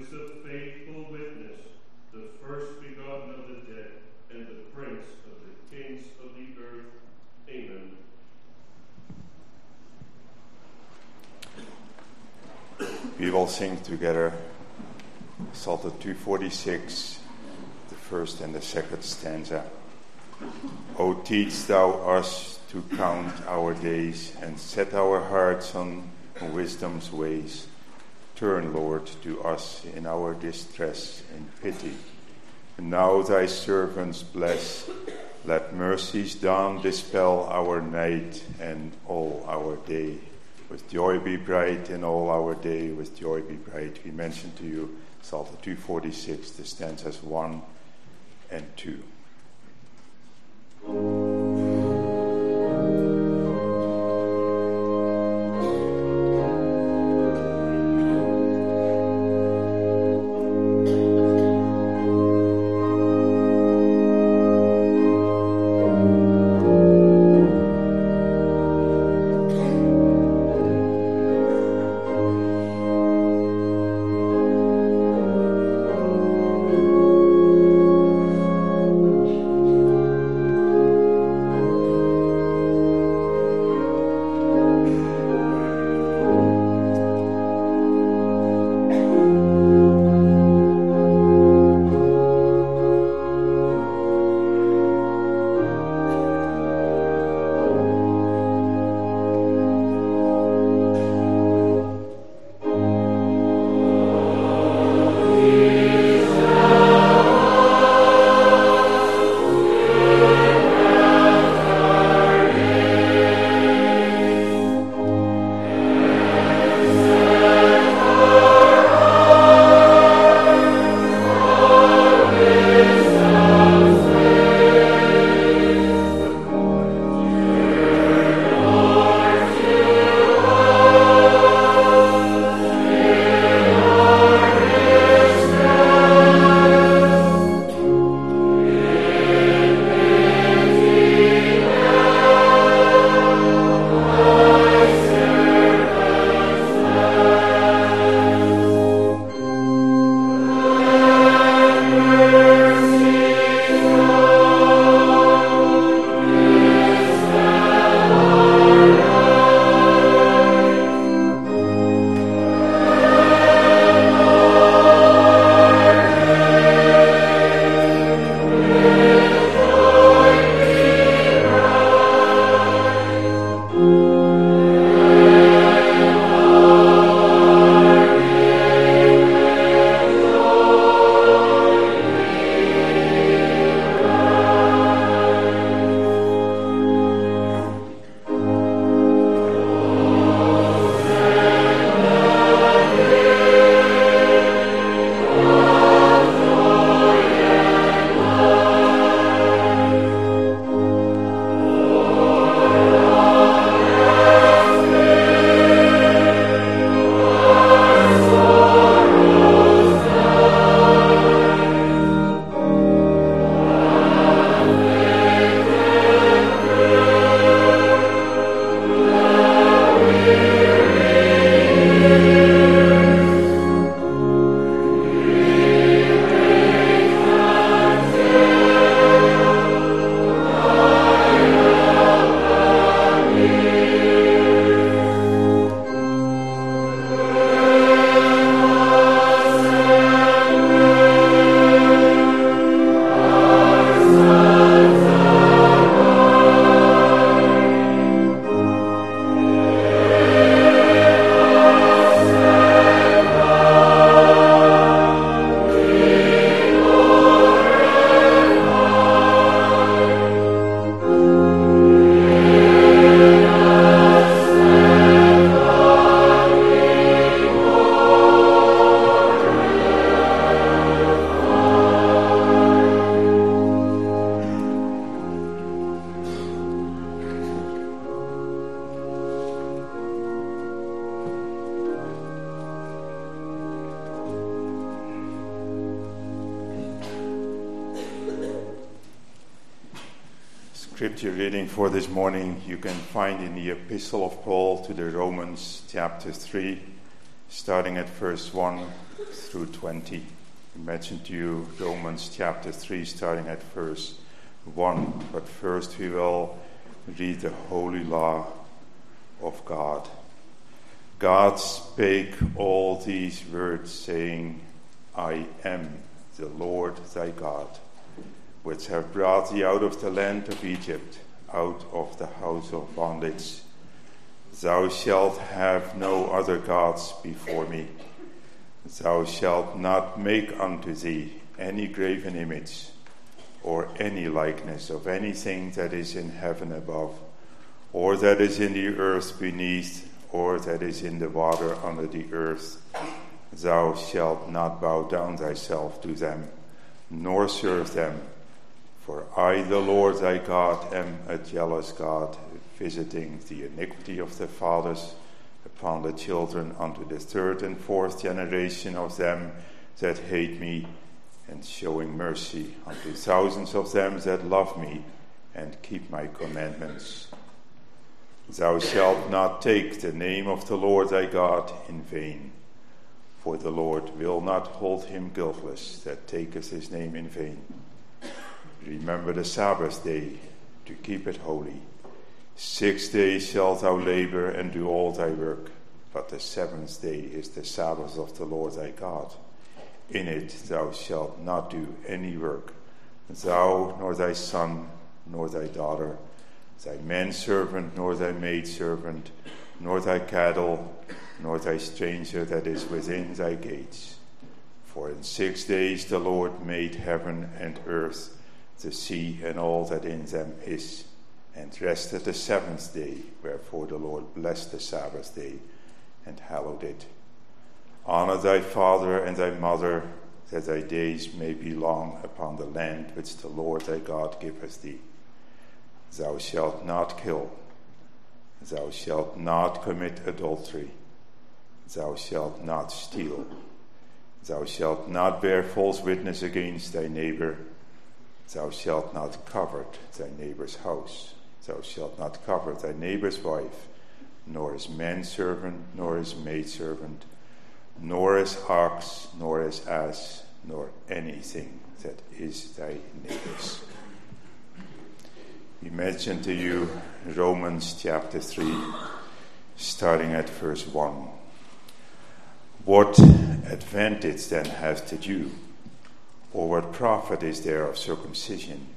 is a faithful witness, the first begotten of the dead, and the prince of the kings of the earth. Amen. We will sing together Psalter 246, the first and the second stanza. O teach thou us to count our days, and set our hearts on wisdom's ways. Turn, Lord, to us in our distress and pity. And now thy servants bless. Let mercy's dawn dispel our night and all our day. With joy be bright in all our day, with joy be bright. We mentioned to you Psalter 246, the stanzas 1 and 2. Scripture reading for this morning you can find in the Epistle of Paul to the Romans, chapter 3, starting at verse 1 through 20. I mentioned to you Romans chapter 3, starting at verse 1. But first we will read the holy law of God. God spake all these words, saying, I am the Lord thy God, which have brought thee out of the land of Egypt, out of the house of bondage. Thou shalt have no other gods before me. Thou shalt not make unto thee any graven image, or any likeness of anything that is in heaven above, or that is in the earth beneath, or that is in the water under the earth. Thou shalt not bow down thyself to them, nor serve them. For I, the Lord thy God, am a jealous God, visiting the iniquity of the fathers upon the children unto the third and fourth generation of them that hate me, and showing mercy unto thousands of them that love me and keep my commandments. Thou shalt not take the name of the Lord thy God in vain, for the Lord will not hold him guiltless that taketh his name in vain. Remember the Sabbath day, to keep it holy. 6 days shalt thou labor and do all thy work, but the seventh day is the Sabbath of the Lord thy God. In it thou shalt not do any work, thou, nor thy son, nor thy daughter, thy manservant, nor thy maidservant, nor thy cattle, nor thy stranger that is within thy gates. For in 6 days the Lord made heaven and earth, the sea, and all that in them is, and rested the seventh day. Wherefore the Lord blessed the Sabbath day, and hallowed it. Honor thy father and thy mother, that thy days may be long upon the land which the Lord thy God giveth thee. Thou shalt not kill. Thou shalt not commit adultery. Thou shalt not steal. Thou shalt not bear false witness against thy neighbor. Thou shalt not covet thy neighbor's house. Thou shalt not covet thy neighbor's wife, nor his manservant, nor his maidservant, nor his ox, nor his ass, nor anything that is thy neighbor's. We mentioned to you Romans chapter 3, starting at verse 1. What advantage then hath the Jew? Or what profit is there of circumcision?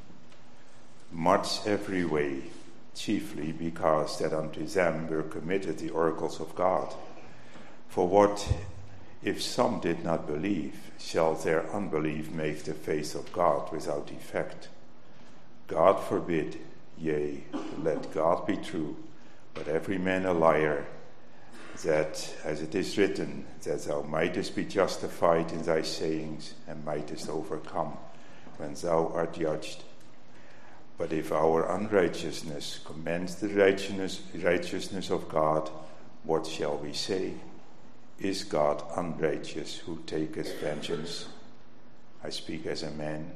Much every way, chiefly because that unto them were committed the oracles of God. For what if some did not believe? Shall their unbelief make the faith of God without effect? God forbid. Yea, let God be true, but every man a liar, that, as it is written, that thou mightest be justified in thy sayings, and mightest overcome when thou art judged. But if our unrighteousness commends the righteousness of God, what shall we say? Is God unrighteous who taketh vengeance? I speak as a man.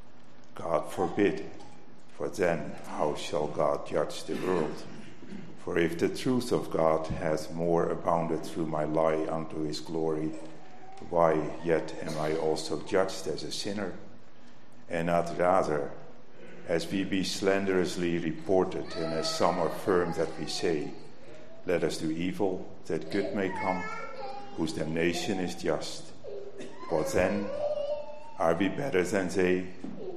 God forbid. For then how shall God judge the world? For if the truth of God hath more abounded through my lie unto his glory, why yet am I also judged as a sinner? And not rather, as we be slanderously reported, and as some affirm that we say, let us do evil, that good may come, whose damnation is just. What then? Are we better than they?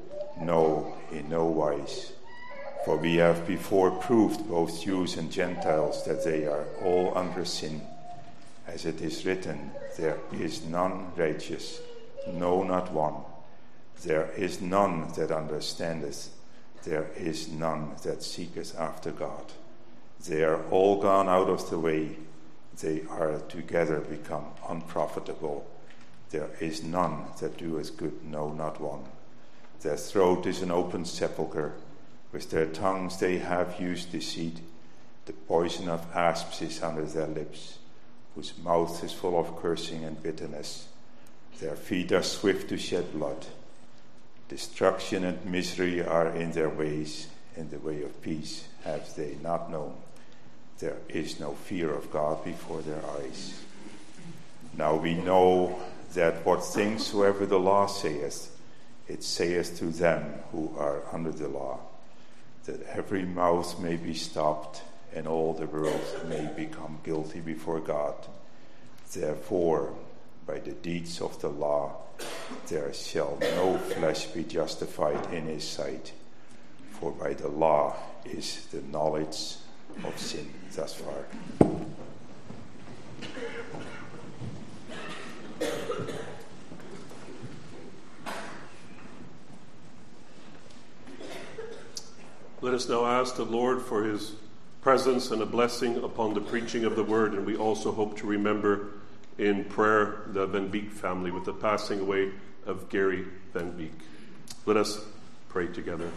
No, in no wise. For we have before proved, both Jews and Gentiles, that they are all under sin. As it is written, there is none righteous, no, not one. There is none that understandeth, there is none that seeketh after God. They are all gone out of the way, they are together become unprofitable. There is none that doeth good, no, not one. Their throat is an open sepulchre. With their tongues they have used deceit. The poison of asps is under their lips, whose mouth is full of cursing and bitterness. Their feet are swift to shed blood. Destruction and misery are in their ways. In the way of peace have they not known. There is no fear of God before their eyes. Now we know that what things soever the law saith, it saith to them who are under the law, that every mouth may be stopped, and all the world may become guilty before God. Therefore, by the deeds of the law, there shall no flesh be justified in his sight, for by the law is the knowledge of sin. Thus far. Let us now ask the Lord for his presence and a blessing upon the preaching of the word, and we also hope to remember in prayer the Van Beek family with the passing away of Gary Van Beek. Let us pray together.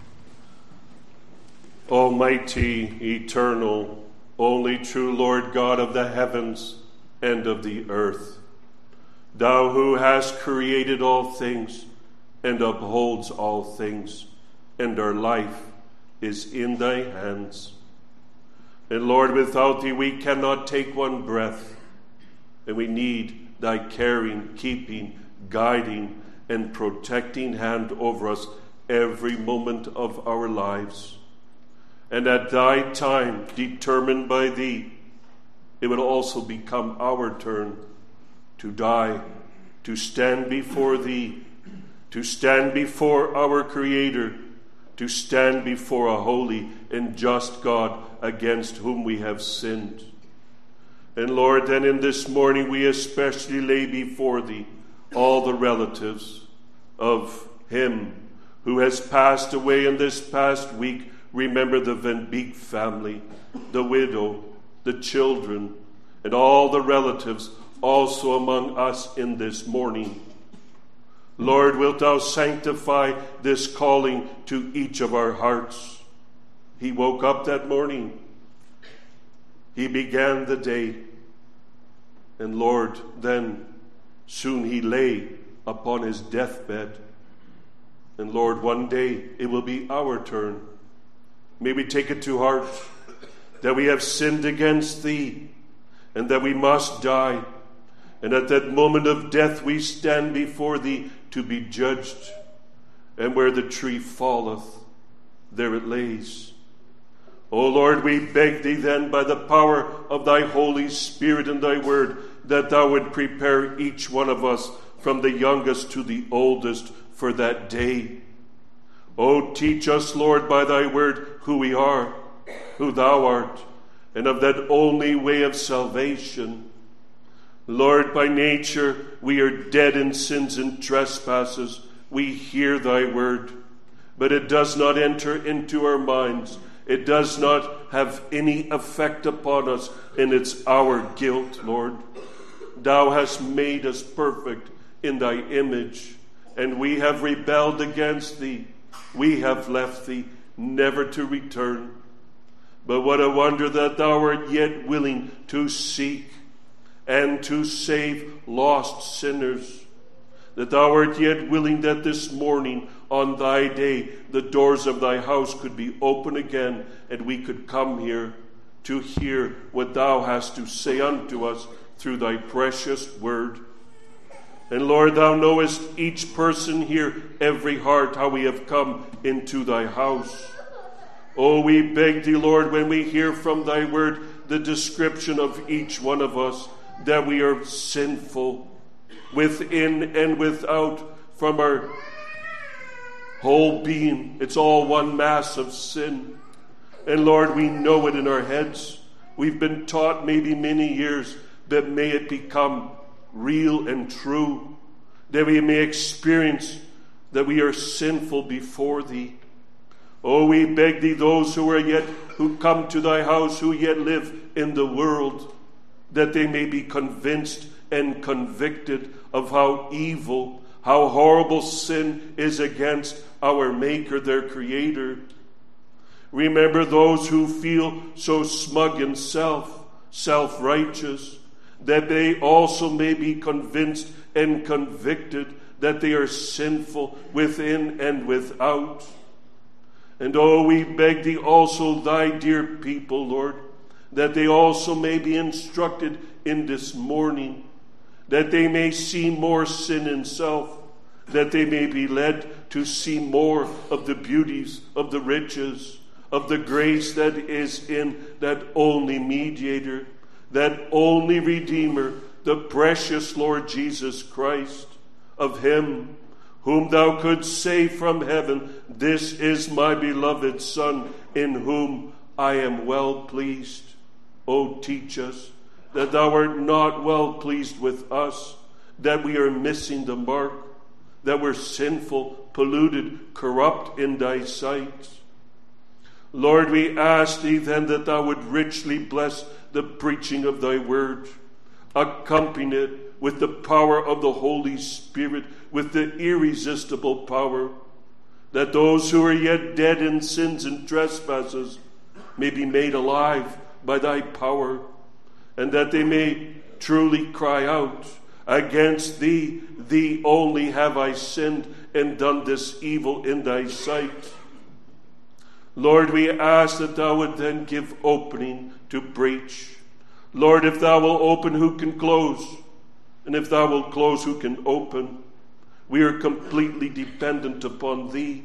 Almighty, eternal, only true Lord God of the heavens and of the earth, thou who hast created all things and upholds all things, and our life is in thy hands. And Lord, without thee we cannot take one breath, and we need thy caring, keeping, guiding, and protecting hand over us every moment of our lives. And at thy time, determined by thee, it will also become our turn to die, to stand before thee, to stand before our Creator, to stand before a holy and just God against whom we have sinned. And Lord, then in this morning we especially lay before thee all the relatives of him who has passed away in this past week. Remember the Van Beek family, the widow, the children, and all the relatives also among us in this morning. Lord, wilt thou sanctify this calling to each of our hearts? He woke up that morning. He began the day. And Lord, then soon he lay upon his deathbed. And Lord, one day it will be our turn. May we take it to heart that we have sinned against thee and that we must die. And at that moment of death we stand before thee to be judged. And where the tree falleth, there it lays. O Lord, we beg thee then by the power of thy Holy Spirit and thy word, that thou would prepare each one of us from the youngest to the oldest for that day. O teach us, Lord, by thy word who we are, who thou art, and of that only way of salvation. Lord, by nature we are dead in sins and trespasses. We hear thy word, but it does not enter into our minds. It does not have any effect upon us, and it's our guilt, Lord. Thou hast made us perfect in thy image, and we have rebelled against thee. We have left thee, never to return. But what a wonder that thou art yet willing to seek and to save lost sinners. That thou art yet willing that this morning on thy day the doors of thy house could be open again, and we could come here to hear what thou hast to say unto us through thy precious word. And Lord, thou knowest each person here, every heart, how we have come into thy house. Oh, we beg thee, Lord, when we hear from thy word the description of each one of us, that we are sinful within and without, from our whole being. It's all one mass of sin. And Lord, we know it in our heads. We've been taught maybe many years, that may it become real and true, that we may experience that we are sinful before thee. Oh, we beg thee, those who come to thy house, who yet live in the world, that they may be convinced and convicted of how evil, how horrible sin is against our Maker, their Creator. Remember those who feel so smug in self-righteous, that they also may be convinced and convicted that they are sinful within and without. And oh, we beg thee also, thy dear people, Lord, that they also may be instructed in this morning that they may see more sin in self, that they may be led to see more of the beauties, of the riches, of the grace that is in that only mediator, that only Redeemer, the precious Lord Jesus Christ, of him whom thou couldst say from heaven, "This is my beloved Son, in whom I am well pleased." O teach us that thou art not well pleased with us, that we are missing the mark, that we're sinful, polluted, corrupt in thy sight. Lord, we ask thee then that thou would richly bless the preaching of thy word, accompany it with the power of the Holy Spirit, with the irresistible power, that those who are yet dead in sins and trespasses may be made alive by thy power, and that they may truly cry out, "Against thee, thee only have I sinned and done this evil in thy sight." Lord, we ask that thou would then give opening to preach. Lord, if thou wilt open, who can close? And if thou wilt close, who can open? We are completely dependent upon thee.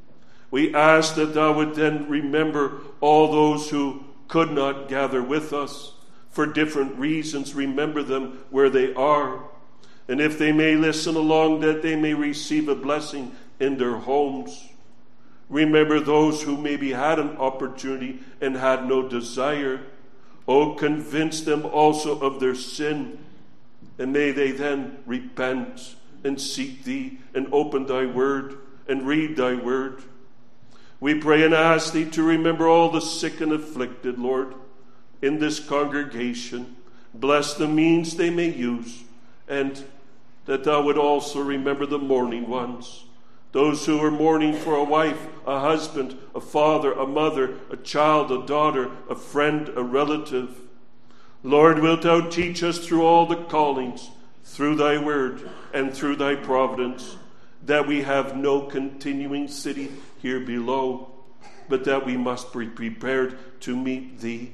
We ask that thou would then remember all those who could not gather with us for different reasons. Remember them where they are. And if they may listen along, that they may receive a blessing in their homes. Remember those who maybe had an opportunity and had no desire. Oh, convince them also of their sin. And may they then repent and seek thee and open thy word and read thy word. We pray and ask thee to remember all the sick and afflicted, Lord, in this congregation. Bless the means they may use, and that thou would also remember the mourning ones, those who are mourning for a wife, a husband, a father, a mother, a child, a daughter, a friend, a relative. Lord, wilt thou teach us through all the callings, through thy word and through thy providence, that we have no continuing city here below, but that we must be prepared to meet thee.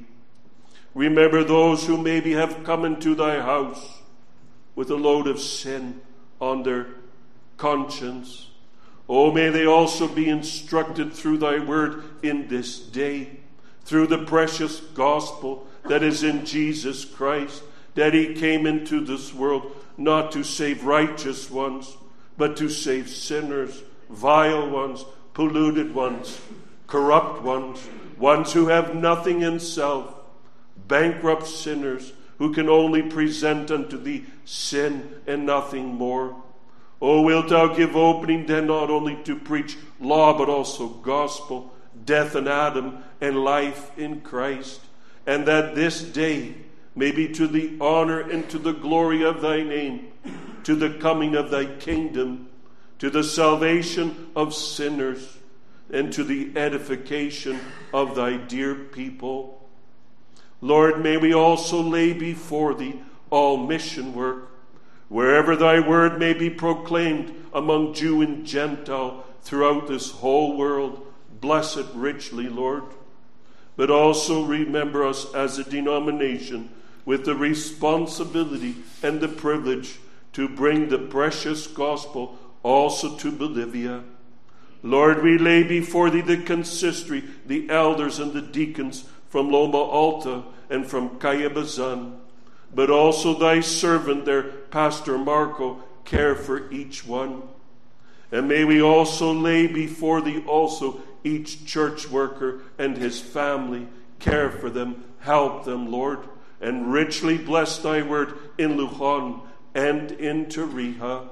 Remember those who maybe have come into thy house with a load of sin on their conscience. Oh, may they also be instructed through thy word in this day, through the precious gospel that is in Jesus Christ, that he came into this world not to save righteous ones, but to save sinners, vile ones, polluted ones, corrupt ones, ones who have nothing in self, bankrupt sinners who can only present unto thee sin and nothing more. Oh, wilt thou give opening then not only to preach law, but also gospel, death in Adam and life in Christ, and that this day may be to the honor and to the glory of thy name, to the coming of thy kingdom, to the salvation of sinners, and to the edification of thy dear people. Lord, may we also lay before thee all mission work, wherever thy word may be proclaimed among Jew and Gentile throughout this whole world. Bless it richly, Lord. But also remember us as a denomination with the responsibility and the privilege to bring the precious gospel also to Bolivia. Lord, we lay before thee the consistory, the elders and the deacons from Loma Alta and from Cayabazan, but also thy servant there, Pastor Marco, care for each one. And may we also lay before thee also each church worker and his family, care for them, help them, Lord, and richly bless thy word in Lujan and in Tarija.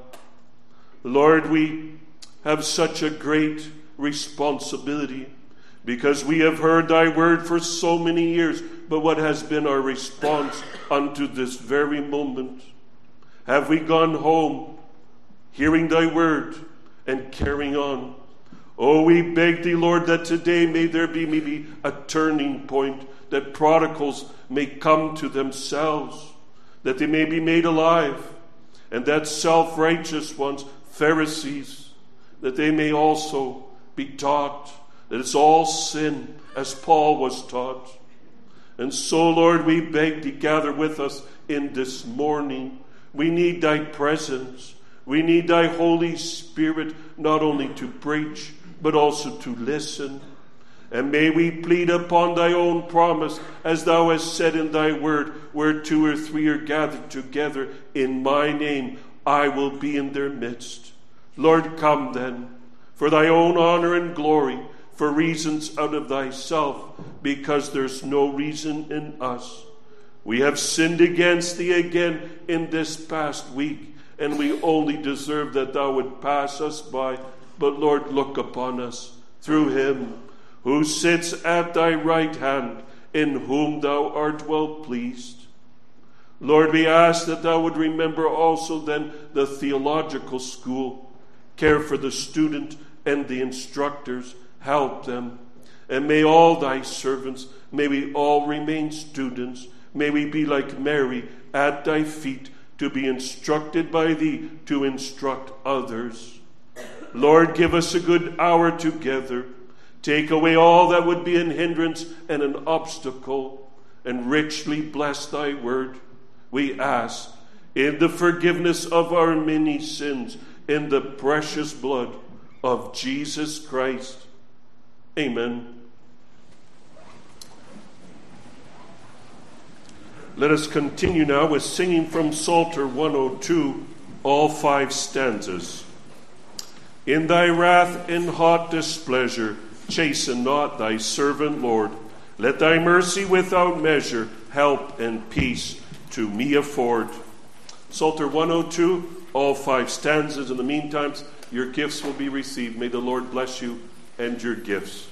Lord, we have such a great responsibility because we have heard thy word for so many years, but what has been our response unto this very moment? Have we gone home hearing thy word and carrying on? Oh, we beg thee, Lord, that today may there be maybe a turning point, that prodigals may come to themselves, that they may be made alive, and that self-righteous ones, Pharisees, that they may also be taught that it's all sin, as Paul was taught. And so, Lord, we beg thee, gather with us in this morning. We need thy presence. We need thy Holy Spirit not only to preach, but also to listen. And may we plead upon thy own promise, as thou hast said in thy word, where 2 or 3 are gathered together in my name, I will be in their midst. Lord, come then, for thy own honor and glory, for reasons out of thyself, because there's no reason in us. We have sinned against thee again in this past week, and we only deserve that thou would pass us by. But Lord, look upon us through him who sits at thy right hand, in whom thou art well pleased. Lord, we ask that thou would remember also then the theological school. Care for the student and the instructors. Help them. And may all thy servants, may we all remain students. May we be like Mary at thy feet, to be instructed by thee, to instruct others. Lord, give us a good hour together. Take away all that would be an hindrance and an obstacle, and richly bless thy word. We ask in the forgiveness of our many sins, in the precious blood of Jesus Christ. Amen. Let us continue now with singing from Psalter 102, all 5 stanzas. In thy wrath and hot displeasure, chasten not thy servant, Lord. Let thy mercy without measure help and peace to me afford. Psalter 102, all 5 stanzas. In the meantime, your gifts will be received. May the Lord bless you and your gifts.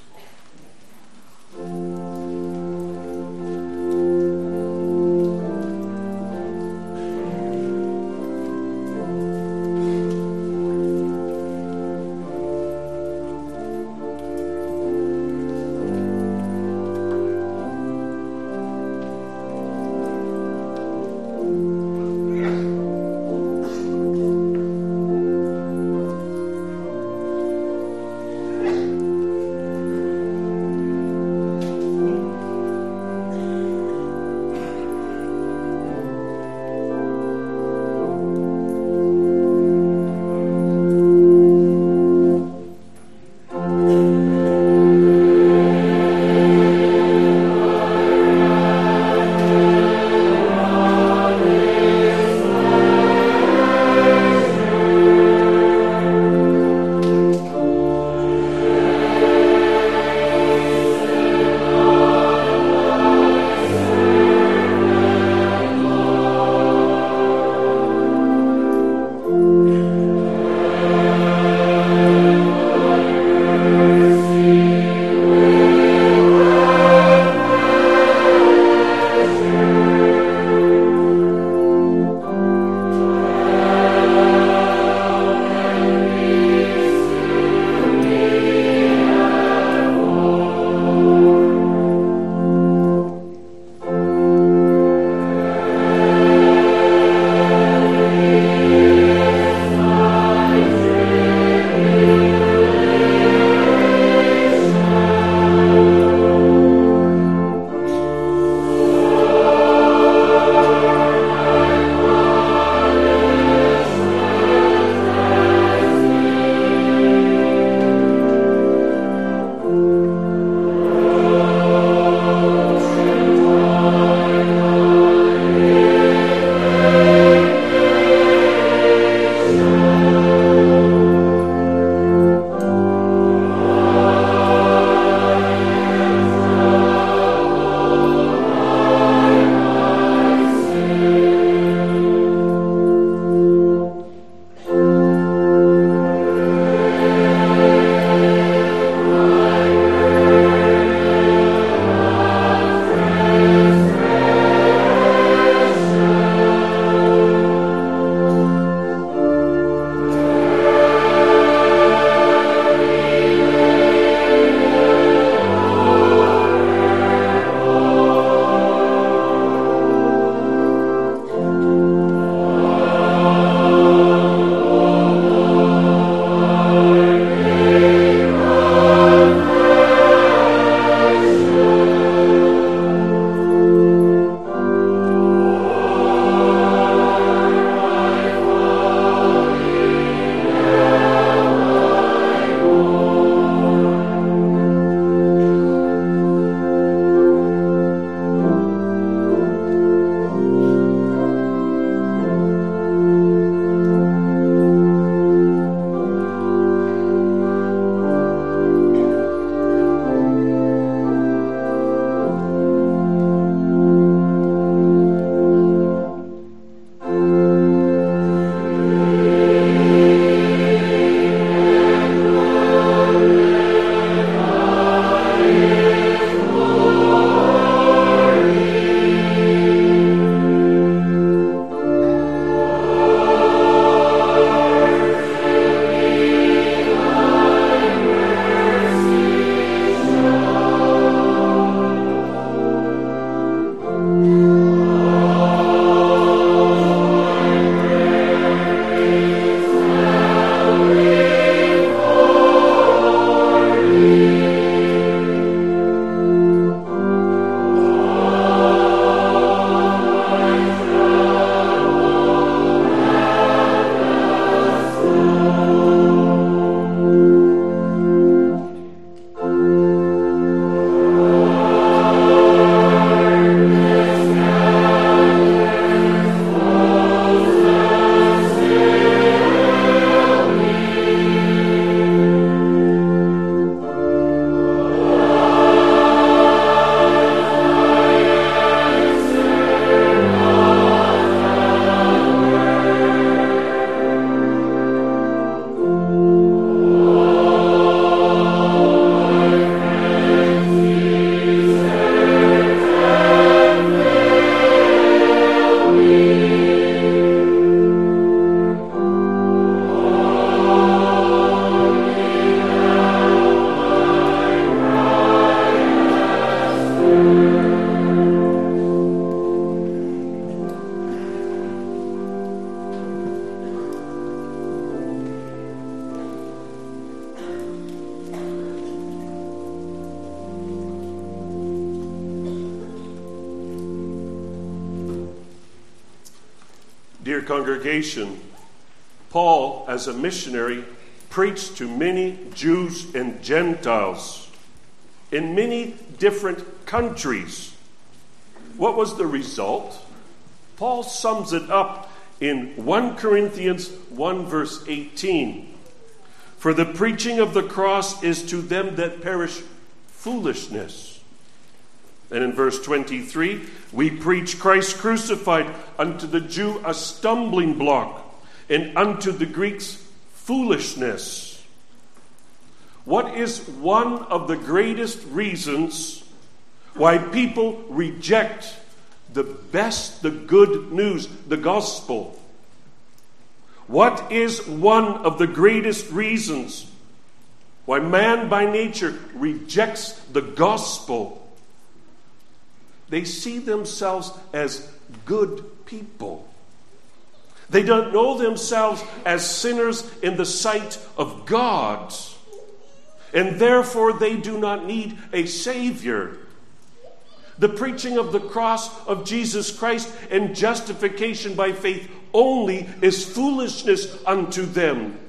congregation, Paul, as a missionary, preached to many Jews and Gentiles in many different countries. What was the result? Paul sums it up in 1 Corinthians 1 verse 18. For the preaching of the cross is to them that perish foolishness. And in verse 23, we preach Christ crucified, unto the Jew a stumbling block, and unto the Greeks foolishness. What is one of the greatest reasons why people reject the good news, the gospel? What is one of the greatest reasons why man by nature rejects the gospel? They see themselves as good people. They don't know themselves as sinners in the sight of God. And therefore they do not need a Savior. The preaching of the cross of Jesus Christ and justification by faith only is foolishness unto them.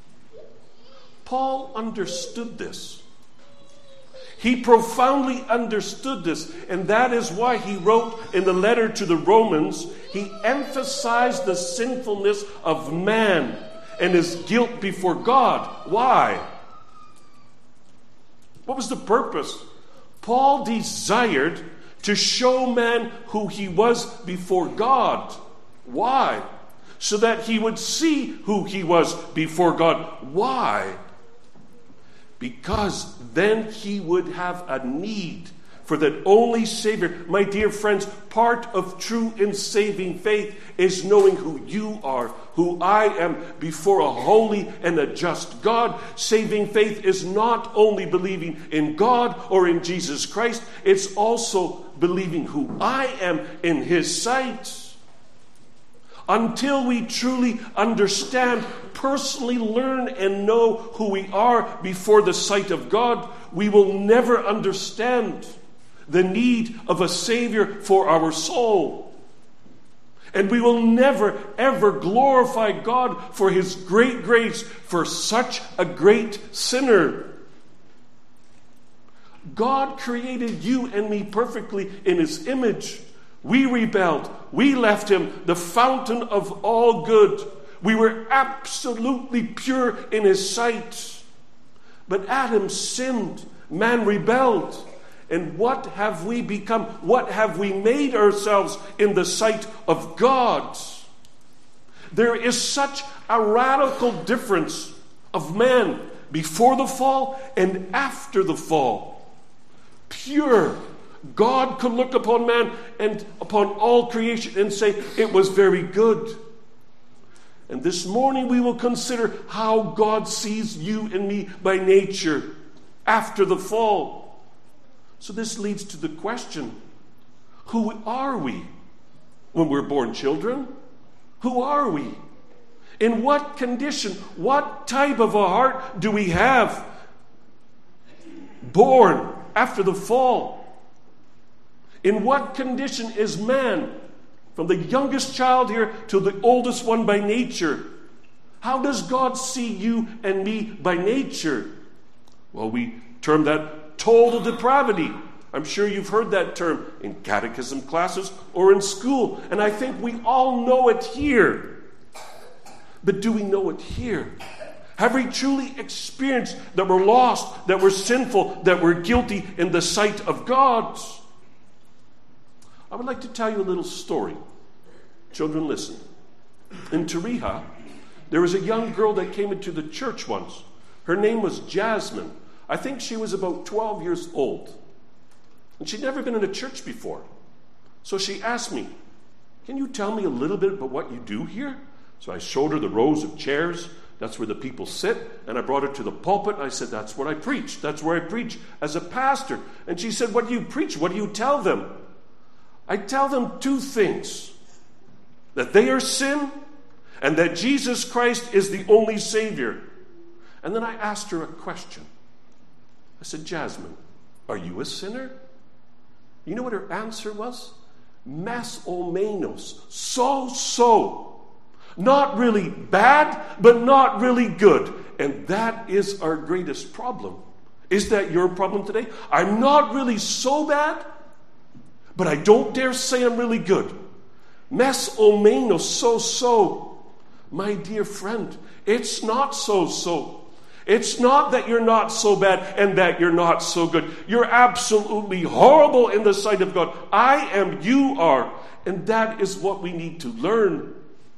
Paul understood this. He profoundly understood this, and that is why he wrote in the letter to the Romans, he emphasized the sinfulness of man and his guilt before God. Why? What was the purpose? Paul desired to show man who he was before God. Why? So that he would see who he was before God. Why? Because then he would have a need for that only Savior. My dear friends, part of true and saving faith is knowing who you are, who I am before a holy and a just God. Saving faith is not only believing in God or in Jesus Christ, it's also believing who I am in His sight. Until we truly understand, personally learn and know who we are before the sight of God, we will never understand the need of a Savior for our soul. And we will never, ever glorify God for His great grace for such a great sinner. God created you and me perfectly in His image. We rebelled. We left Him, the fountain of all good. We were absolutely pure in His sight. But Adam sinned. Man rebelled. And what have we become? What have we made ourselves in the sight of God? There is such a radical difference of man before the fall and after the fall. Pure. God could look upon man and upon all creation and say, it was very good. And this morning we will consider how God sees you and me by nature after the fall. So this leads to the question, who are we when we're born children? Who are we? In what condition, what type of a heart do we have born after the fall? In what condition is man, from the youngest child here to the oldest one by nature? How does God see you and me by nature? Well, we term that total depravity. I'm sure you've heard that term in catechism classes or in school, and I think we all know it here. But do we know it here? Have we truly experienced that we're lost, that we're sinful, that we're guilty in the sight of God? I would like to tell you a little story. Children, listen. In Tarija, there was a young girl that came into the church once. Her name was Jasmine. I think she was about 12 years old. And she'd never been in a church before. So she asked me, can you tell me a little bit about what you do here? So I showed her the rows of chairs. That's where the people sit. And I brought her to the pulpit. I said, that's what I preach. That's where I preach as a pastor. And she said, what do you preach? What do you tell them? I tell them two things. That they are sin and that Jesus Christ is the only Savior. And then I asked her a question. I said, Jasmine, are you a sinner? You know what her answer was? Mas o menos. So. Not really bad, but not really good. And that is our greatest problem. Is that your problem today? I'm not really so bad, but I don't dare say I'm really good. Mes o menos, so. My dear friend, it's not so. It's not that you're not so bad and that you're not so good. You're absolutely horrible in the sight of God. I am, you are. And that is what we need to learn.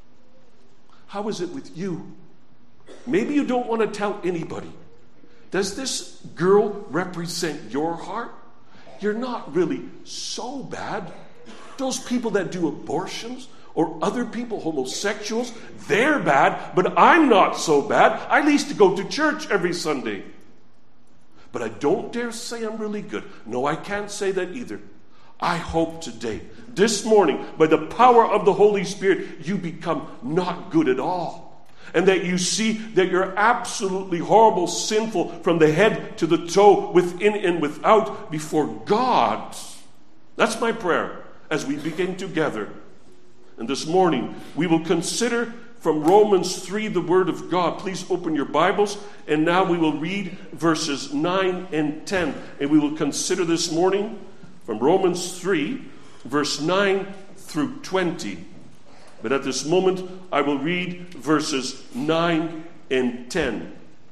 How is it with you? Maybe you don't want to tell anybody. Does this girl represent your heart? You're not really so bad. Those people that do abortions or other people, homosexuals, they're bad, but I'm not so bad. I used to go to church every Sunday. But I don't dare say I'm really good. No, I can't say that either. I hope today, this morning, by the power of the Holy Spirit, you become not good at all. And that you see that you're absolutely horrible, sinful from the head to the toe, within and without, before God. That's my prayer as we begin together. And this morning, we will consider from Romans 3 the Word of God. Please open your Bibles, and now we will read verses 9 and 10. And we will consider this morning from Romans 3, verse 9 through 20. But at this moment, I will read verses 9 and 10,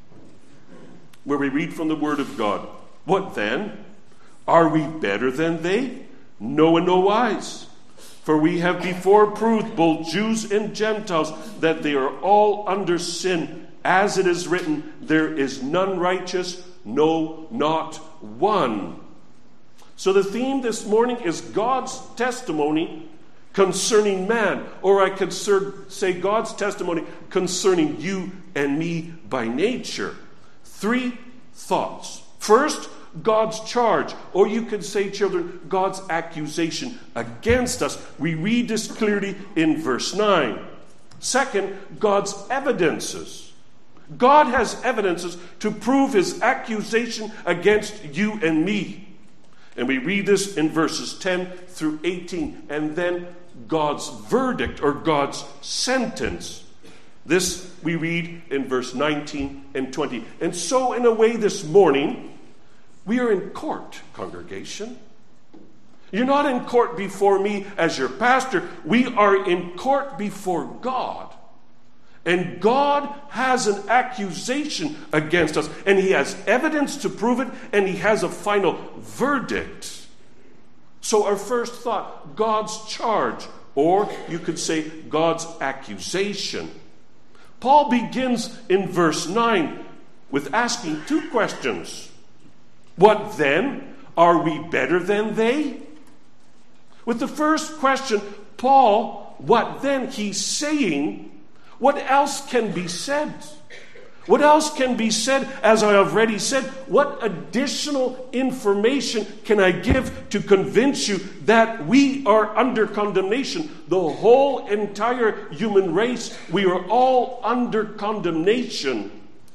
where we read from the Word of God. What then? Are we better than they? No, in no wise. For we have before proved, both Jews and Gentiles, that they are all under sin. As it is written, there is none righteous, no, not one. So the theme this morning is God's testimony concerning man. Or I could say God's testimony concerning you and me by nature. 3 thoughts. First, God's charge, or you could say, children, God's accusation against us. We read this clearly in verse 9. Second, God's evidences. God has evidences to prove his accusation against you and me. And we read this in verses 10 through 18. And then God's verdict, or God's sentence. This we read in verse 19 and 20. And so, in a way, this morning, we are in court, congregation. You're not in court before me as your pastor. We are in court before God. And God has an accusation against us. And he has evidence to prove it. And he has a final verdict. So our first thought, God's charge. Or you could say God's accusation. Paul begins in verse 9 with asking 2 questions. What then? Are we better than they? With the first question, Paul, what then? He's saying, what else can be said? What else can be said, as I have already said? What additional information can I give to convince you that we are under condemnation? The whole entire human race, we are all under condemnation.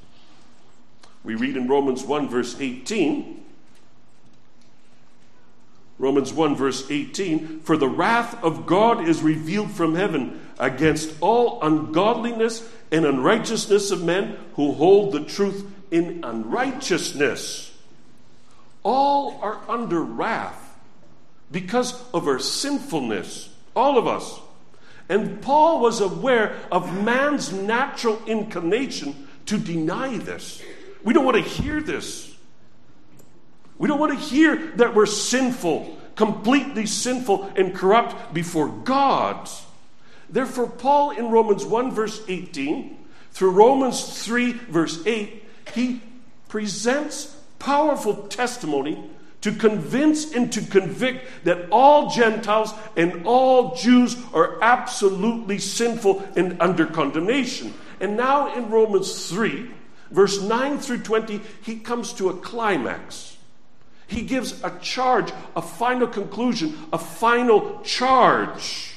We read in Romans 1 verse 18. Romans 1 verse 18. For the wrath of God is revealed from heaven against all ungodliness and unrighteousness of men who hold the truth in unrighteousness. All are under wrath because of our sinfulness. All of us. And Paul was aware of man's natural inclination to deny this. We don't want to hear this. We don't want to hear that we're sinful, completely sinful and corrupt before God. Therefore, Paul in Romans 1 verse 18 through Romans 3 verse 8, he presents powerful testimony to convince and to convict that all Gentiles and all Jews are absolutely sinful and under condemnation. And now in Romans 3 verse 9 through 20, he comes to a climax. He gives a charge, a final conclusion, a final charge.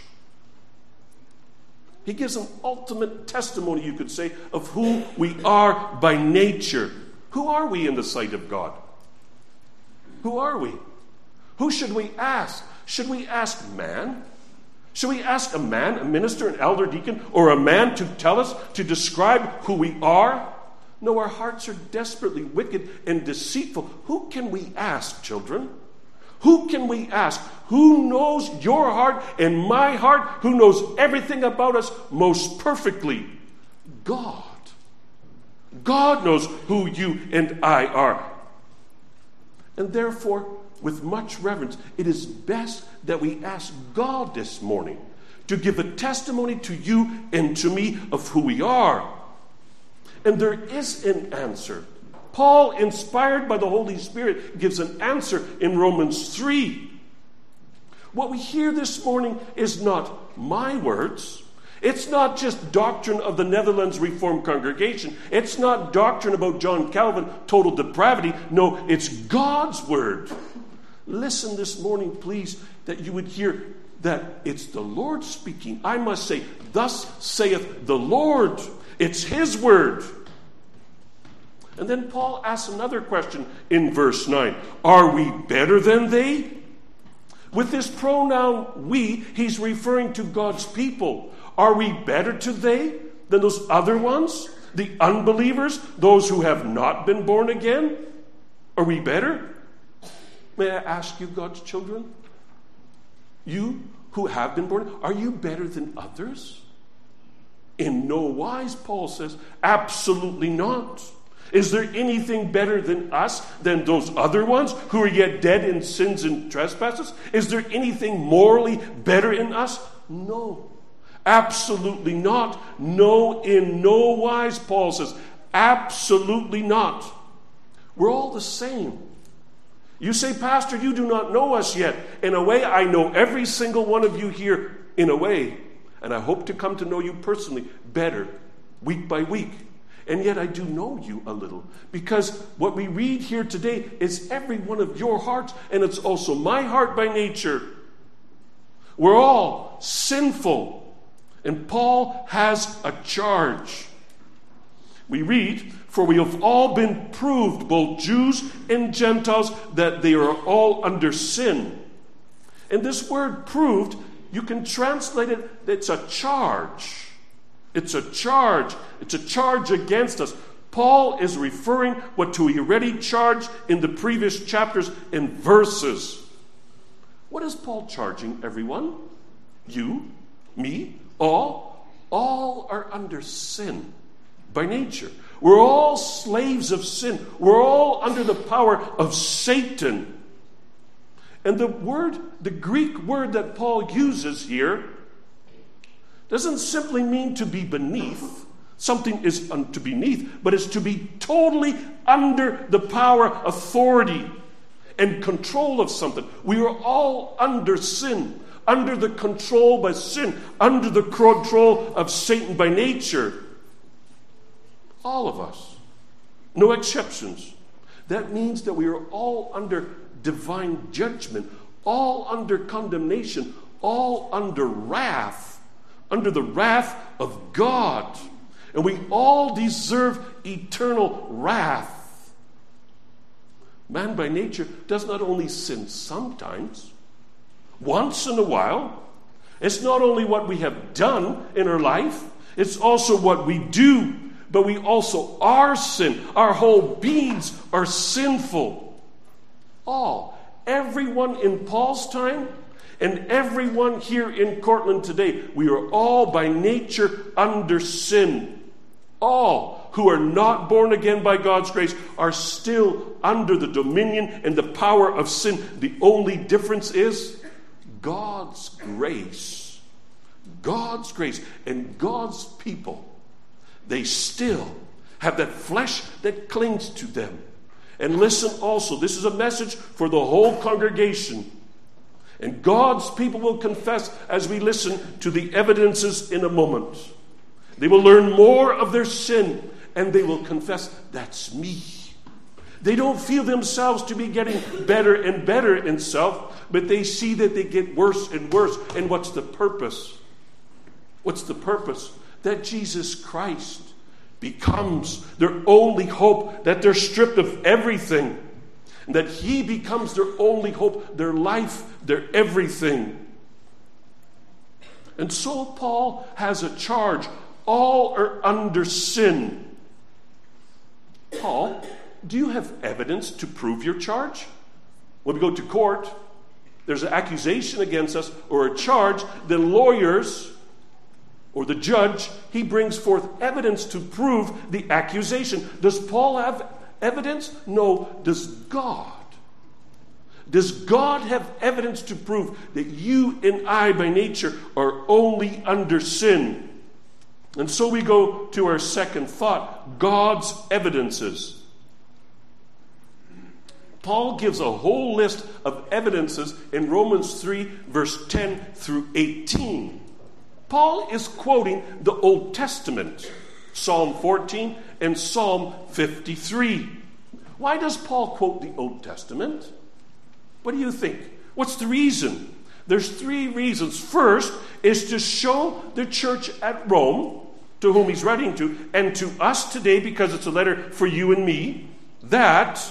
He gives an ultimate testimony, you could say, of who we are by nature. Who are we in the sight of God? Who are we? Who should we ask? Should we ask man? Should we ask a man, a minister, an elder, deacon, or a man to tell us, to describe who we are? No, our hearts are desperately wicked and deceitful. Who can we ask, children? Who can we ask? Who knows your heart and my heart? Who knows everything about us most perfectly? God. God knows who you and I are. And therefore, with much reverence, it is best that we ask God this morning to give a testimony to you and to me of who we are. And there is an answer. Paul, inspired by the Holy Spirit, gives an answer in Romans 3. What we hear this morning is not my words. It's not just doctrine of the Netherlands Reformed Congregation. It's not doctrine about John Calvin, total depravity. No, it's God's word. Listen this morning, please, that you would hear that it's the Lord speaking. I must say, thus saith the Lord. It's his word. And then Paul asks another question in verse 9. Are we better than they? With this pronoun we, he's referring to God's people. Are we better to they than those other ones? The unbelievers, those who have not been born again? Are we better? May I ask you, God's children? You who have been born, are you better than others? In no wise, Paul says. Absolutely not. Is there anything better than us, than those other ones who are yet dead in sins and trespasses? Is there anything morally better in us? No. Absolutely not. No, in no wise, Paul says. Absolutely not. We're all the same. You say, Pastor, you do not know us yet. In a way, I know every single one of you here in a way. And I hope to come to know you personally better, week by week. And yet I do know you a little. Because what we read here today is every one of your hearts. And it's also my heart by nature. We're all sinful. And Paul has a charge. We read, for we have all been proved, both Jews and Gentiles, that they are all under sin. And this word proved, you can translate it, it's a charge. It's a charge. It's a charge against us. Paul is referring what to he already charged in the previous chapters and verses. What is Paul charging everyone? You, me, all? All are under sin by nature. We're all slaves of sin. We're all under the power of Satan. And the Greek word that Paul uses here doesn't simply mean to be beneath. Something is to beneath, but it's to be totally under the power, authority, and control of something. We are all under sin, under the control by sin, under the control of Satan by nature. All of us. No exceptions. That means that we are all under divine judgment, all under condemnation, all under wrath, under the wrath of God. And we all deserve eternal wrath. Man by nature does not only sin sometimes, once in a while. It's not only what we have done in our life, it's also what we do. But we also are sin. Our whole beings are sinful. All. Everyone in Paul's time and everyone here in Cortland today, we are all by nature under sin. All who are not born again by God's grace are still under the dominion and the power of sin. The only difference is God's grace. God's grace and God's people. They still have that flesh that clings to them. And listen also, this is a message for the whole congregation. And God's people will confess as we listen to the evidences in a moment. They will learn more of their sin and they will confess, that's me. They don't feel themselves to be getting better and better in self, but they see that they get worse and worse. And what's the purpose? What's the purpose? That Jesus Christ becomes their only hope, that they're stripped of everything, and that He becomes their only hope, their life, their everything. And so Paul has a charge. All are under sin. Paul, do you have evidence to prove your charge? When we go to court, there's an accusation against us or a charge, then lawyers or the judge, he brings forth evidence to prove the accusation. Does Paul have evidence? No. Does God? Does God have evidence to prove that you and I by nature are only under sin? And so we go to our second thought, God's evidences. Paul gives a whole list of evidences in Romans 3, verse 10 through 18. Paul is quoting the Old Testament, Psalm 14 and Psalm 53. Why does Paul quote the Old Testament? What do you think? What's the reason? There's three reasons. First is to show the church at Rome, to whom he's writing to, and to us today, because it's a letter for you and me, that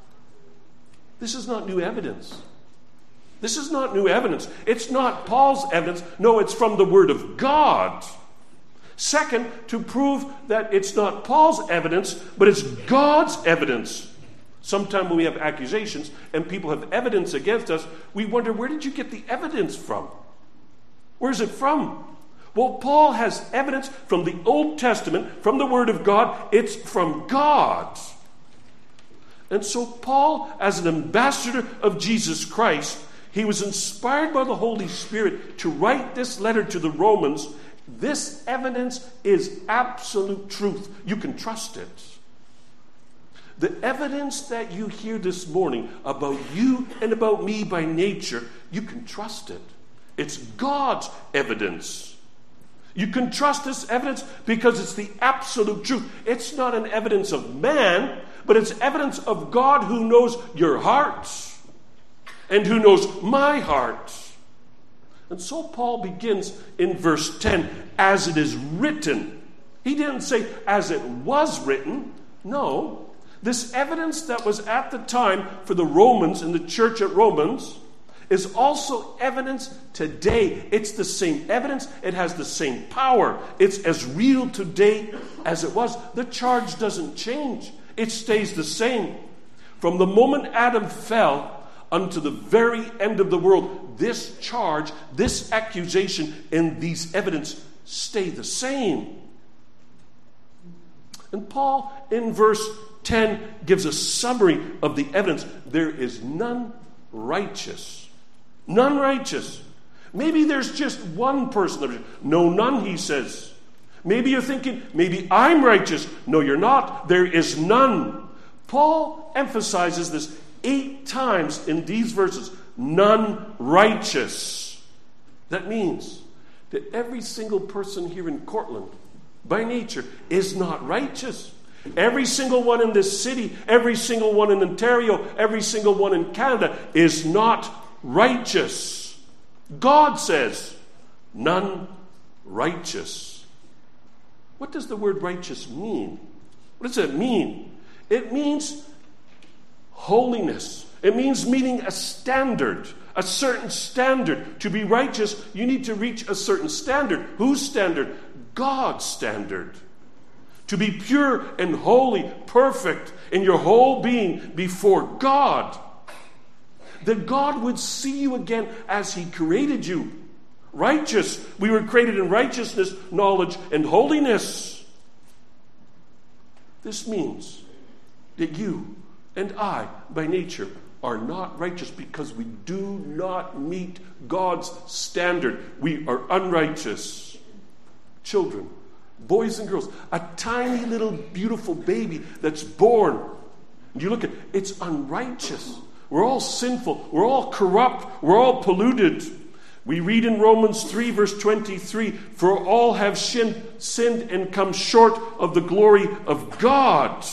this is not new evidence. This is not new evidence. It's not Paul's evidence. No, it's from the Word of God. Second, to prove that it's not Paul's evidence, but it's God's evidence. Sometimes when we have accusations and people have evidence against us, we wonder, where did you get the evidence from? Where's it from? Well, Paul has evidence from the Old Testament, from the Word of God. It's from God. And so Paul, as an ambassador of Jesus Christ, he was inspired by the Holy Spirit to write this letter to the Romans. This evidence is absolute truth. You can trust it. The evidence that you hear this morning about you and about me by nature, you can trust it. It's God's evidence. You can trust this evidence because it's the absolute truth. It's not an evidence of man, but it's evidence of God who knows your heart and who knows my heart. And so Paul begins in verse 10, as it is written. He didn't say, as it was written. No. This evidence that was at the time for the Romans in the church at Romans is also evidence today. It's the same evidence. It has the same power. It's as real today as it was. The charge doesn't change. It stays the same. From the moment Adam fell unto the very end of the world, this charge, this accusation, and these evidence stay the same. And Paul, in verse 10, gives a summary of the evidence. There is none righteous. None righteous. Maybe there's just one person. No, none, he says. Maybe you're thinking, maybe I'm righteous. No, you're not. There is none. Paul emphasizes this 8 times in these verses. None righteous. That means that every single person here in Cortland, by nature, is not righteous. Every single one in this city, every single one in Ontario, every single one in Canada is not righteous. God says, none righteous. What does the word righteous mean? What does it mean? It means holiness. It means meeting a standard, a certain standard. To be righteous, you need to reach a certain standard. Whose standard? God's standard. To be pure and holy, perfect in your whole being before God. That God would see you again as He created you. Righteous. We were created in righteousness, knowledge, and holiness. This means that you and I, by nature, are not righteous because we do not meet God's standard. We are unrighteous. Children, boys and girls, a tiny little beautiful baby that's born. You look at it, it's unrighteous. We're all sinful. We're all corrupt. We're all polluted. We read in Romans 3 verse 23, for all have sinned and come short of the glory of God.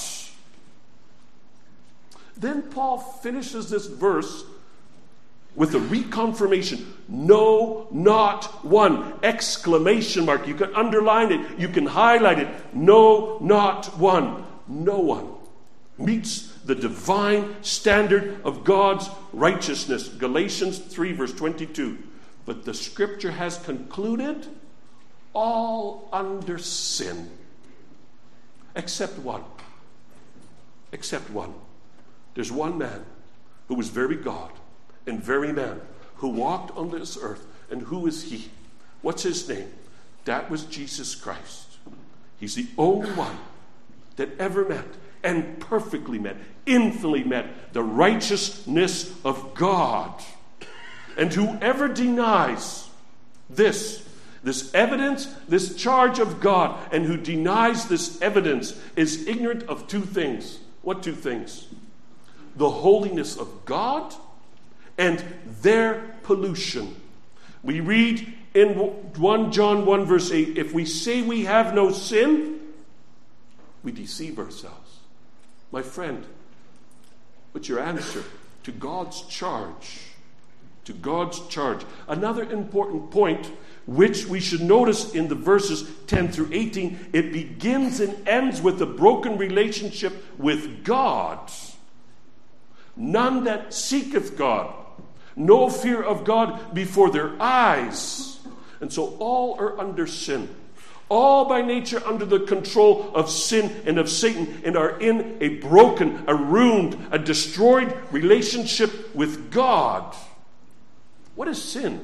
Then Paul finishes this verse with a reconfirmation. No, not one. Exclamation mark. You can underline it. You can highlight it. No, not one. No one meets the divine standard of God's righteousness. Galatians 3 verse 22. But the Scripture has concluded all under sin. Except one. Except one. There's one man who was very God and very man, who walked on this earth. And who is he? What's his name? That was Jesus Christ. He's the only one that ever met and perfectly met, infinitely met the righteousness of God. And whoever denies this evidence, this charge of God, and who denies this evidence is ignorant of two things. What two things? The holiness of God and their pollution. We read in 1 John 1 verse 8, if we say we have no sin, we deceive ourselves. My friend, what's your answer to God's charge? To God's charge. Another important point which we should notice in the verses 10 through 18, it begins and ends with a broken relationship with God. None that seeketh God, no fear of God before their eyes. And so all are under sin. All by nature under the control of sin and of Satan, and are in a broken, a ruined, a destroyed relationship with God. What is sin?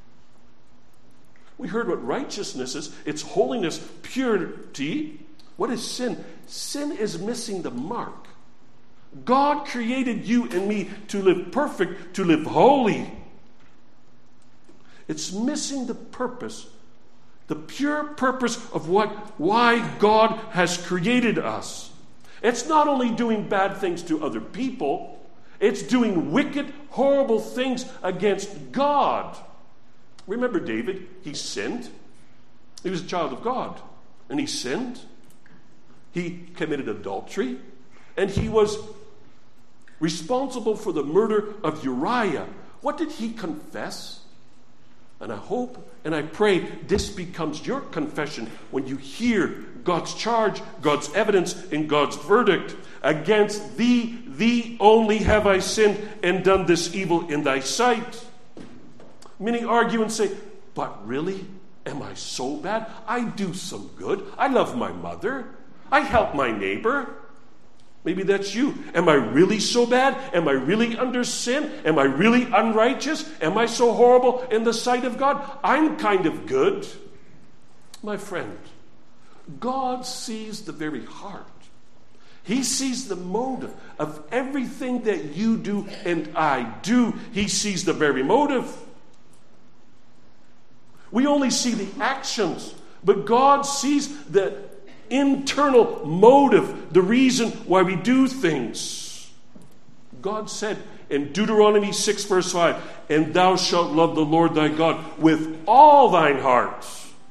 We heard what righteousness is. It's holiness, purity. What is sin? Sin is missing the mark. God created you and me to live perfect, to live holy. It's missing the purpose, the pure purpose of why God has created us. It's not only doing bad things to other people, it's doing wicked, horrible things against God. Remember David? He sinned. He was a child of God, and he sinned. He committed adultery, and he was responsible for the murder of Uriah. What did he confess? And I hope and I pray this becomes your confession when you hear God's charge, God's evidence, and God's verdict. Against thee only have I sinned and done this evil in thy sight. Many argue and say, but really? Am I so bad? I do some good. I love my mother. I help my neighbor. Maybe that's you. Am I really so bad? Am I really under sin? Am I really unrighteous? Am I so horrible in the sight of God? I'm kind of good. My friend, God sees the very heart. He sees the motive of everything that you do and I do. He sees the very motive. We only see the actions, but God sees the internal motive, the reason why we do things. God said in Deuteronomy 6 verse 5, and thou shalt love the Lord thy God with all thine heart,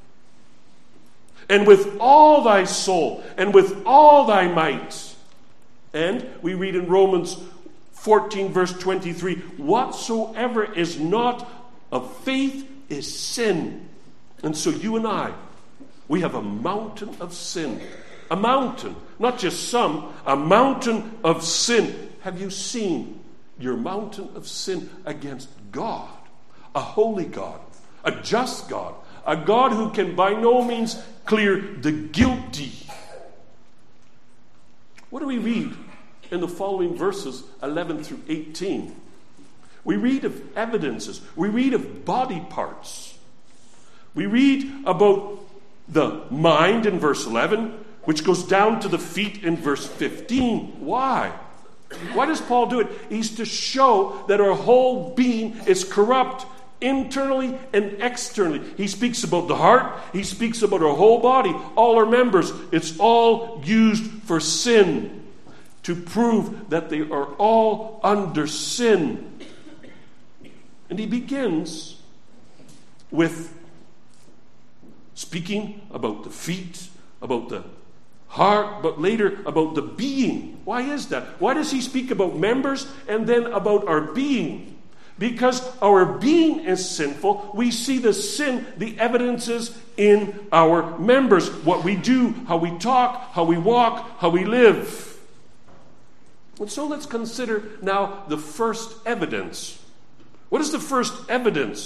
and with all thy soul, and with all thy might. And we read in Romans 14 verse 23, whatsoever is not of faith is sin. And so you and I, we have a mountain of sin. A mountain, not just some, a mountain of sin. Have you seen your mountain of sin against God? A holy God, a just God, a God who can by no means clear the guilty. What do we read in the following verses 11 through 18? We read of evidences. We read of body parts. We read about the mind in verse 11, which goes down to the feet in verse 15. Why? Why does Paul do it? He's to show that our whole being is corrupt, internally and externally. He speaks about the heart. He speaks about our whole body, all our members. It's all used for sin, to prove that they are all under sin. And he begins with speaking about the feet, about the heart, but later about the being. Why is that? Why does he speak about members and then about our being? Because our being is sinful. We see the sin, the evidences in our members. What we do, how we talk, how we walk, how we live. And so let's consider now the first evidence. What is the first evidence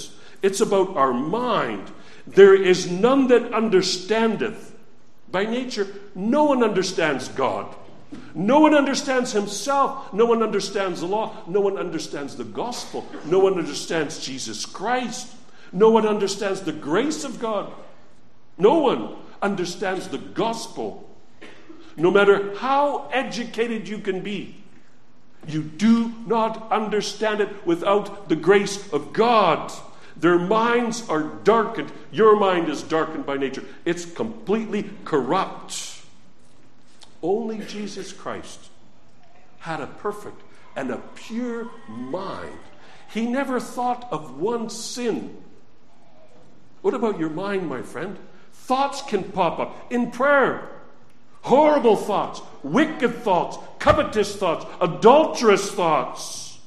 It's about our mind. There is none that understandeth. By nature, no one understands God. No one understands himself. No one understands the law. No one understands the gospel. No one understands Jesus Christ. No one understands the grace of God. No one understands the gospel. No matter how educated you can be, you do not understand it without the grace of God. Their minds are darkened. Your mind is darkened by nature. It's completely corrupt. Only Jesus Christ had a perfect and a pure mind. He never thought of one sin. What about your mind, my friend? Thoughts can pop up in prayer. Horrible thoughts, wicked thoughts, covetous thoughts, adulterous thoughts.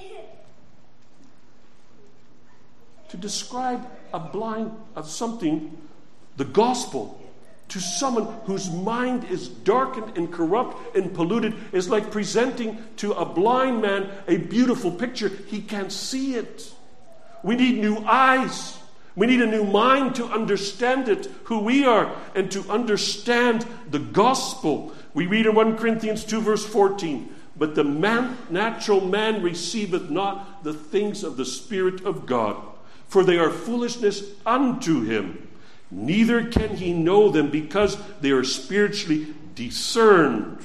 To describe something, the gospel, to someone whose mind is darkened and corrupt and polluted is like presenting to a blind man a beautiful picture. He can't see it. We need new eyes. We need a new mind to understand it, who we are, and to understand the gospel. We read in 1 Corinthians 2 verse 14, but the natural man receiveth not the things of the Spirit of God, for they are foolishness unto him. Neither can he know them because they are spiritually discerned.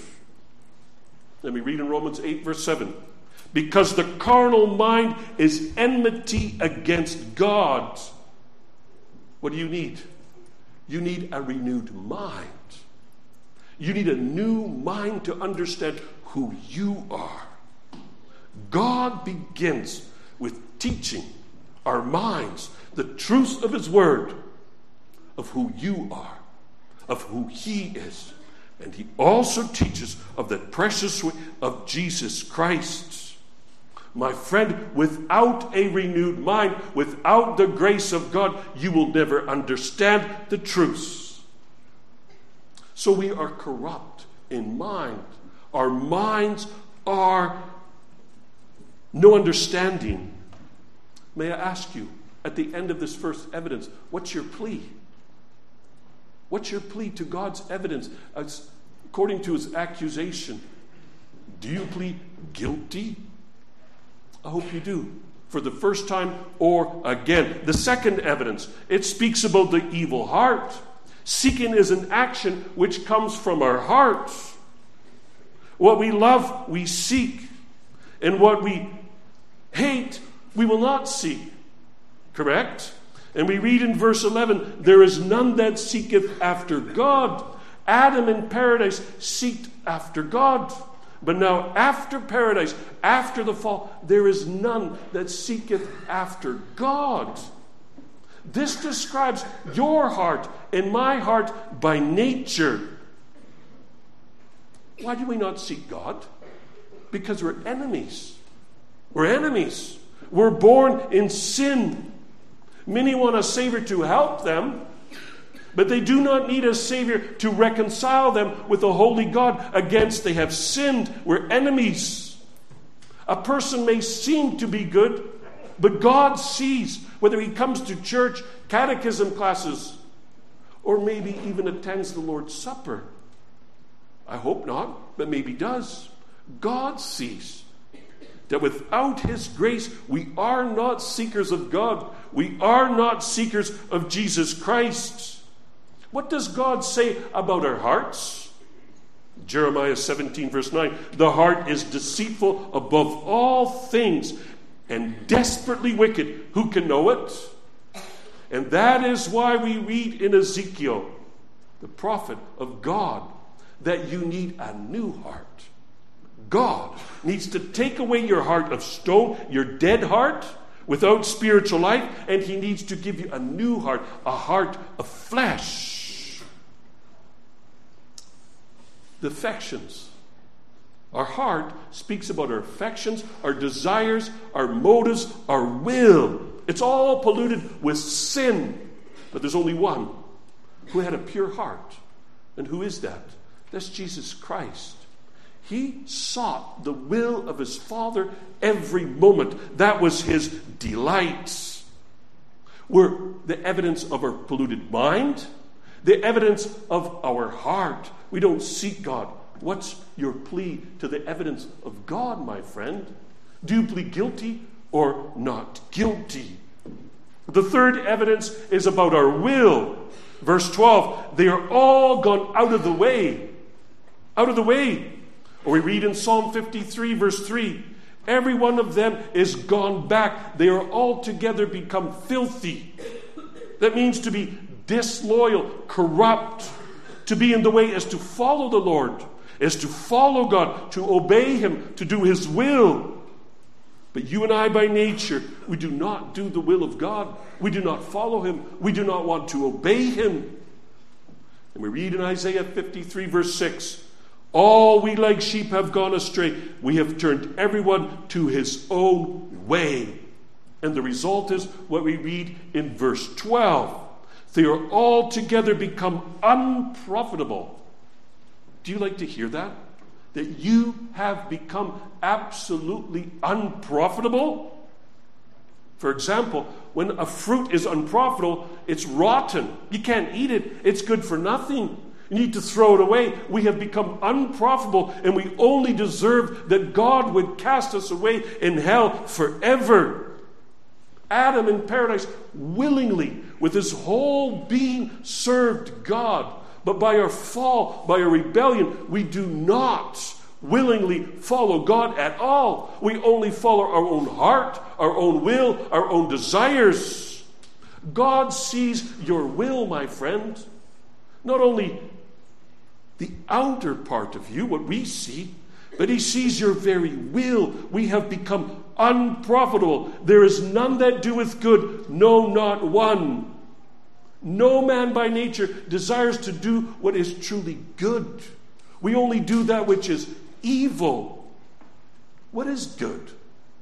Let me read in Romans 8 verse 7. Because the carnal mind is enmity against God. What do you need? You need a renewed mind. You need a new mind to understand who you are. God begins with teaching our minds the truth of his word, of who you are, of who he is. And he also teaches of the precious way of Jesus Christ. My friend, without a renewed mind, without the grace of God, you will never understand the truths. So we are corrupt in mind. Our minds are no understanding. May I ask you, at the end of this first evidence, what's your plea? What's your plea to God's evidence according to his accusation? Do you plead guilty? I hope you do. For the first time or again. The second evidence, it speaks about the evil heart. Seeking is an action which comes from our hearts. What we love, we seek. And what we hate, we will not seek. Correct? And we read in verse 11, there is none that seeketh after God. Adam in paradise seeked after God. But now after paradise, after the fall, there is none that seeketh after God. This describes your heart and my heart by nature. Why do we not seek God? Because we're enemies. We're enemies. We're born in sin. Many want a Savior to help them, but they do not need a Savior to reconcile them with the holy God against they have sinned. We're enemies. A person may seem to be good, but God sees whether he comes to church, catechism classes, or maybe even attends the Lord's Supper. I hope not, but maybe does. God sees that without his grace, we are not seekers of God. We are not seekers of Jesus Christ. What does God say about our hearts? Jeremiah 17 verse 9. The heart is deceitful above all things and desperately wicked. Who can know it? And that is why we read in Ezekiel, the prophet of God, that you need a new heart. God needs to take away your heart of stone, your dead heart, without spiritual life, and he needs to give you a new heart, a heart of flesh. The affections. Our heart speaks about our affections, our desires, our motives, our will. It's all polluted with sin. But there's only one who had a pure heart. And who is that? That's Jesus Christ. He sought the will of his Father every moment. That was his delight. We're the evidence of our polluted mind, the evidence of our heart. We don't seek God. What's your plea to the evidence of God, my friend? Do you plead guilty or not guilty? The third evidence is about our will. Verse 12, they are all gone out of the way. Out of the way. Or we read in Psalm 53, verse 3, every one of them is gone back. They are altogether become filthy. That means to be disloyal, corrupt. To be in the way is to follow the Lord, is to follow God, to obey Him, to do His will. But you and I, by nature, we do not do the will of God. We do not follow Him. We do not want to obey Him. And we read in Isaiah 53, verse 6, all we like sheep have gone astray. We have turned everyone to his own way. And the result is what we read in verse 12. They are altogether become unprofitable. Do you like to hear that? That you have become absolutely unprofitable? For example, when a fruit is unprofitable, it's rotten. You can't eat it. It's good for nothing. You need to throw it away. We have become unprofitable, and we only deserve that God would cast us away in hell forever. Adam in paradise willingly, with his whole being, served God. But by our fall, by our rebellion, we do not willingly follow God at all. We only follow our own heart, our own will, our own desires. God sees your will, my friend. Not only the outer part of you, what we see, but He sees your very will. We have become unprofitable. There is none that doeth good, no, not one. No man by nature desires to do what is truly good. We only do that which is evil. What is good?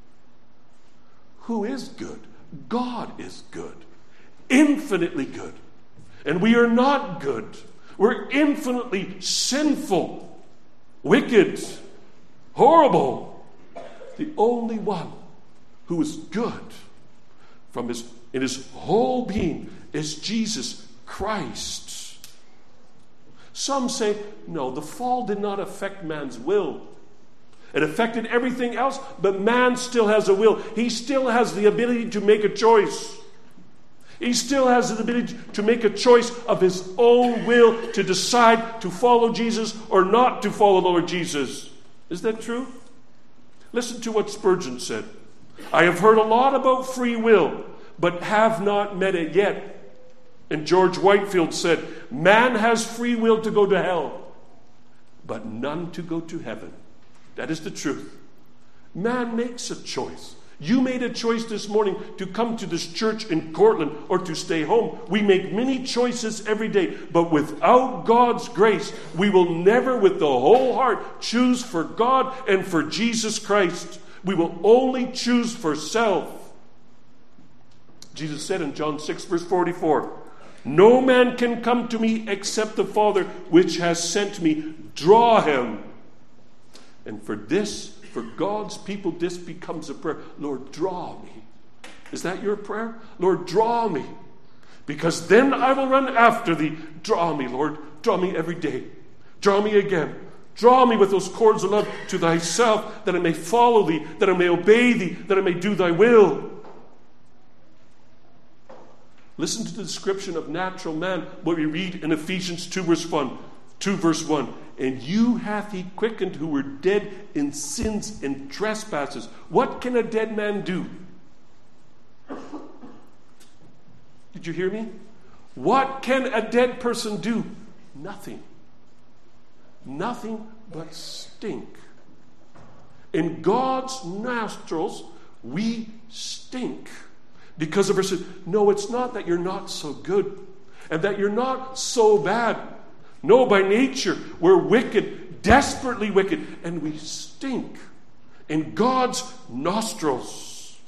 Who is good? God is good. Infinitely good. And we are not good. We're infinitely sinful, wicked, horrible. The only one who is good in his whole being is Jesus Christ. Some say, no, the fall did not affect man's will. It affected everything else, but man still has a will. He still has the ability to make a choice. He still has the ability to make a choice of his own will to decide to follow Jesus or not to follow the Lord Jesus. Is that true? Listen to what Spurgeon said. I have heard a lot about free will, but have not met it yet. And George Whitefield said, man has free will to go to hell, but none to go to heaven. That is the truth. Man makes a choice. You made a choice this morning to come to this church in Cortland or to stay home. We make many choices every day, but without God's grace, we will never with the whole heart choose for God and for Jesus Christ. We will only choose for self. Jesus said in John 6, verse 44, no man can come to me except the Father which has sent me draw him. And for God's people, this becomes a prayer. Lord, draw me. Is that your prayer? Lord, draw me. Because then I will run after thee. Draw me, Lord. Draw me every day. Draw me again. Draw me with those cords of love to thyself, that I may follow thee, that I may obey thee, that I may do thy will. Listen to the description of natural man, what we read in Ephesians 2 verse 1. And you hath he quickened who were dead in sins and trespasses. What can a dead man do? Did you hear me? What can a dead person do? Nothing. Nothing but stink. In God's nostrils, we stink. Because of our sin. No, it's not that you're not so good and that you're not so bad. No, by nature, we're wicked, desperately wicked, and we stink in God's nostrils.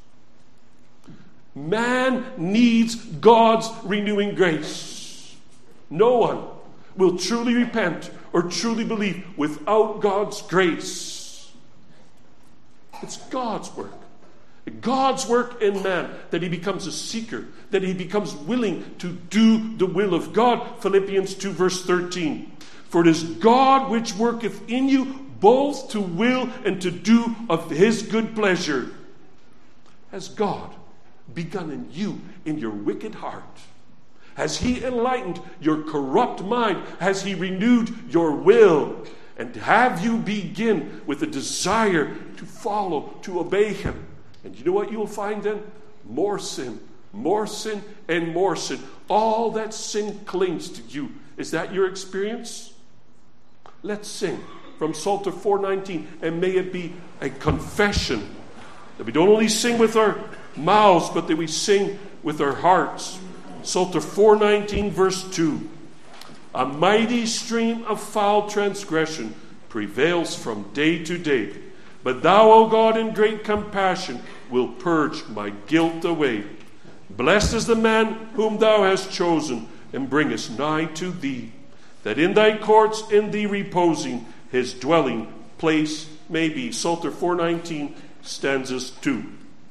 Man needs God's renewing grace. No one will truly repent or truly believe without God's grace. It's God's work. God's work in man, that he becomes a seeker, that he becomes willing to do the will of God. Philippians 2 verse 13. For it is God which worketh in you both to will and to do of his good pleasure. Has God begun in you, in your wicked heart? Has he enlightened your corrupt mind? Has he renewed your will? And have you begin with a desire to follow, to obey him? And you know what you'll find then? More sin, and more sin. All that sin clings to you. Is that your experience? Let's sing from Psalter 4:19, and may it be a confession that we don't only sing with our mouths, but that we sing with our hearts. Psalter 4:19 verse 2. A mighty stream of foul transgression prevails from day to day. But thou, O God, in great compassion, will purge my guilt away. Blessed is the man whom thou hast chosen, and bringest nigh to thee, that in thy courts, in thee reposing, his dwelling place may be. Psalter 4:19, stanzas 2.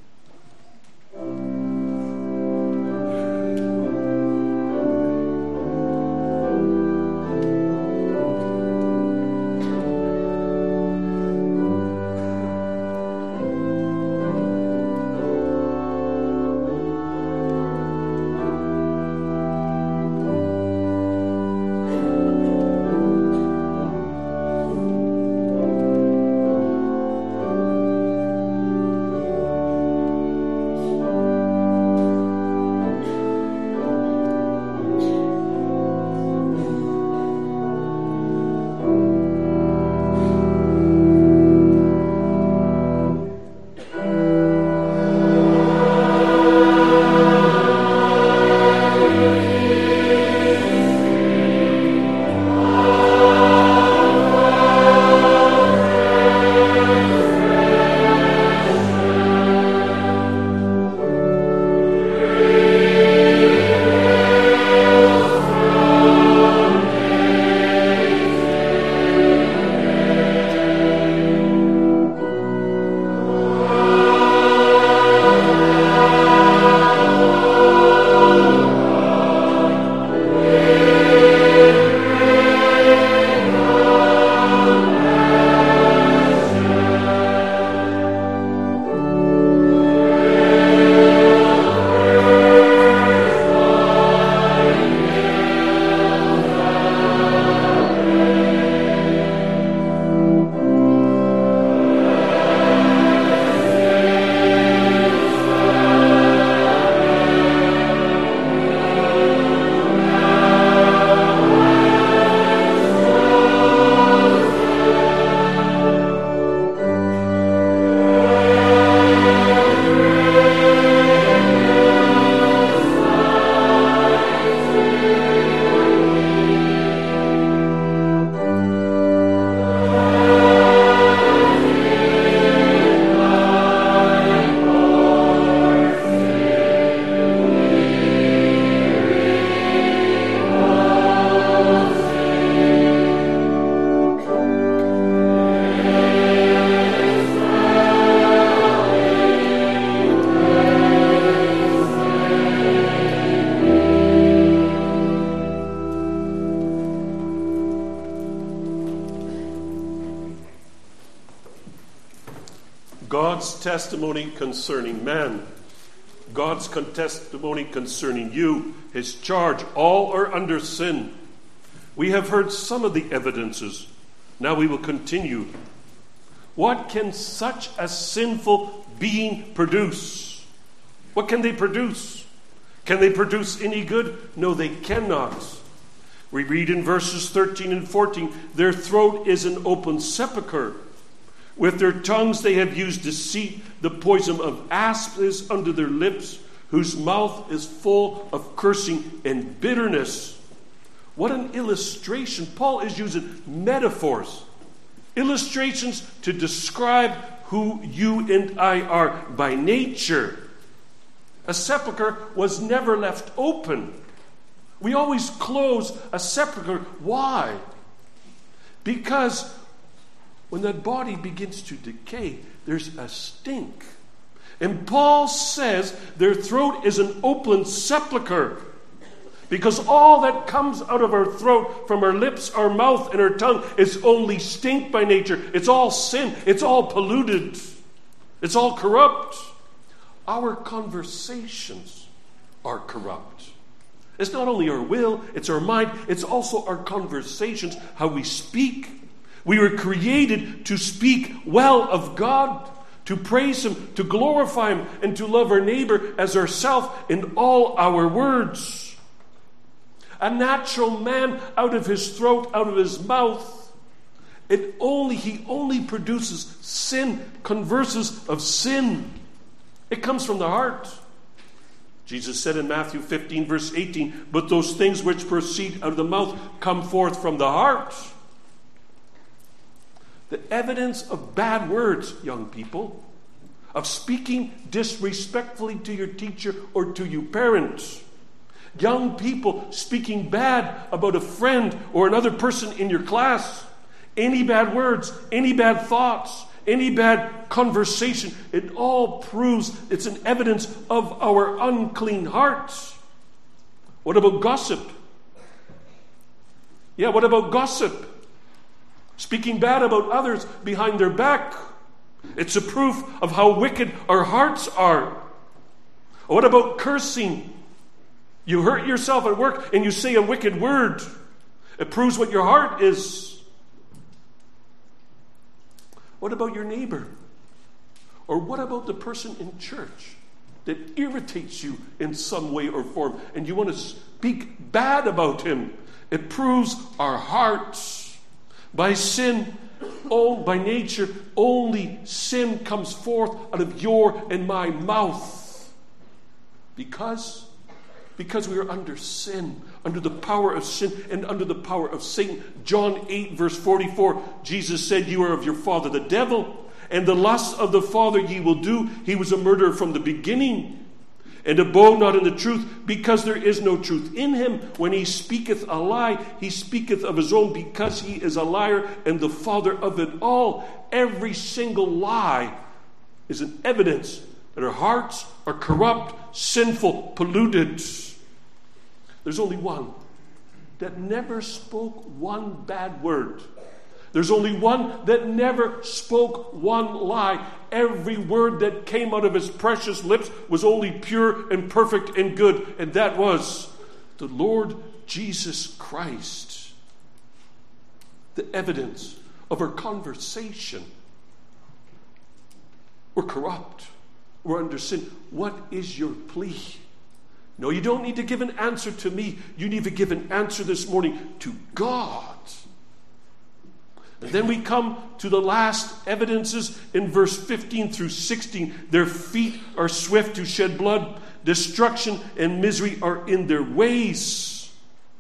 God's testimony concerning man, God's testimony concerning you, his charge, all are under sin. We have heard some of the evidences. Now we will continue. What can such a sinful being produce? What can they produce? Can they produce any good? No, they cannot. We read in verses 13 and 14, their throat is an open sepulchre. With their tongues they have used deceit. The poison of asps is under their lips, whose mouth is full of cursing and bitterness. What an illustration. Paul is using metaphors, illustrations to describe who you and I are by nature. A sepulchre was never left open. We always close a sepulchre. Why? Because when that body begins to decay, there's a stink. And Paul says their throat is an open sepulcher, because all that comes out of our throat, from our lips, our mouth, and our tongue is only stink by nature. It's all sin. It's all polluted. It's all corrupt. Our conversations are corrupt. It's not only our will, it's our mind, it's also our conversations, how we speak. We were created to speak well of God, to praise Him, to glorify Him, and to love our neighbor as ourselves in all our words. A natural man, out of his throat, out of his mouth, he only produces sin, converses of sin. It comes from the heart. Jesus said in Matthew 15, verse 18, "But those things which proceed out of the mouth come forth from the heart." The evidence of bad words, young people, of speaking disrespectfully to your teacher or to your parents, young people speaking bad about a friend or another person in your class, any bad words, any bad thoughts, any bad conversation, it all proves it's an evidence of our unclean hearts. What about gossip? Yeah, what about gossip? Speaking bad about others behind their back. It's a proof of how wicked our hearts are. What about cursing? You hurt yourself at work and you say a wicked word. It proves what your heart is. What about your neighbor? Or what about the person in church that irritates you in some way or form and you want to speak bad about him? It proves our hearts. By sin, by nature, only sin comes forth out of your and my mouth. Because we are under sin, under the power of sin and under the power of Satan. John 8, verse 44, Jesus said, "You are of your father the devil, and the lusts of the father ye will do. He was a murderer from the beginning, and abode not in the truth, because there is no truth in him. When he speaketh a lie, he speaketh of his own, because he is a liar and the father of it all." Every single lie is an evidence that our hearts are corrupt, sinful, polluted. There's only one that never spoke one bad word. There's only one that never spoke one lie. Every word that came out of his precious lips was only pure and perfect and good, and that was the Lord Jesus Christ. The evidence of our conversation. We're corrupt. We're under sin. What is your plea? No, you don't need to give an answer to me. You need to give an answer this morning to God. And then we come to the last evidences in verse 15 through 16. Their feet are swift to shed blood. Destruction and misery are in their ways.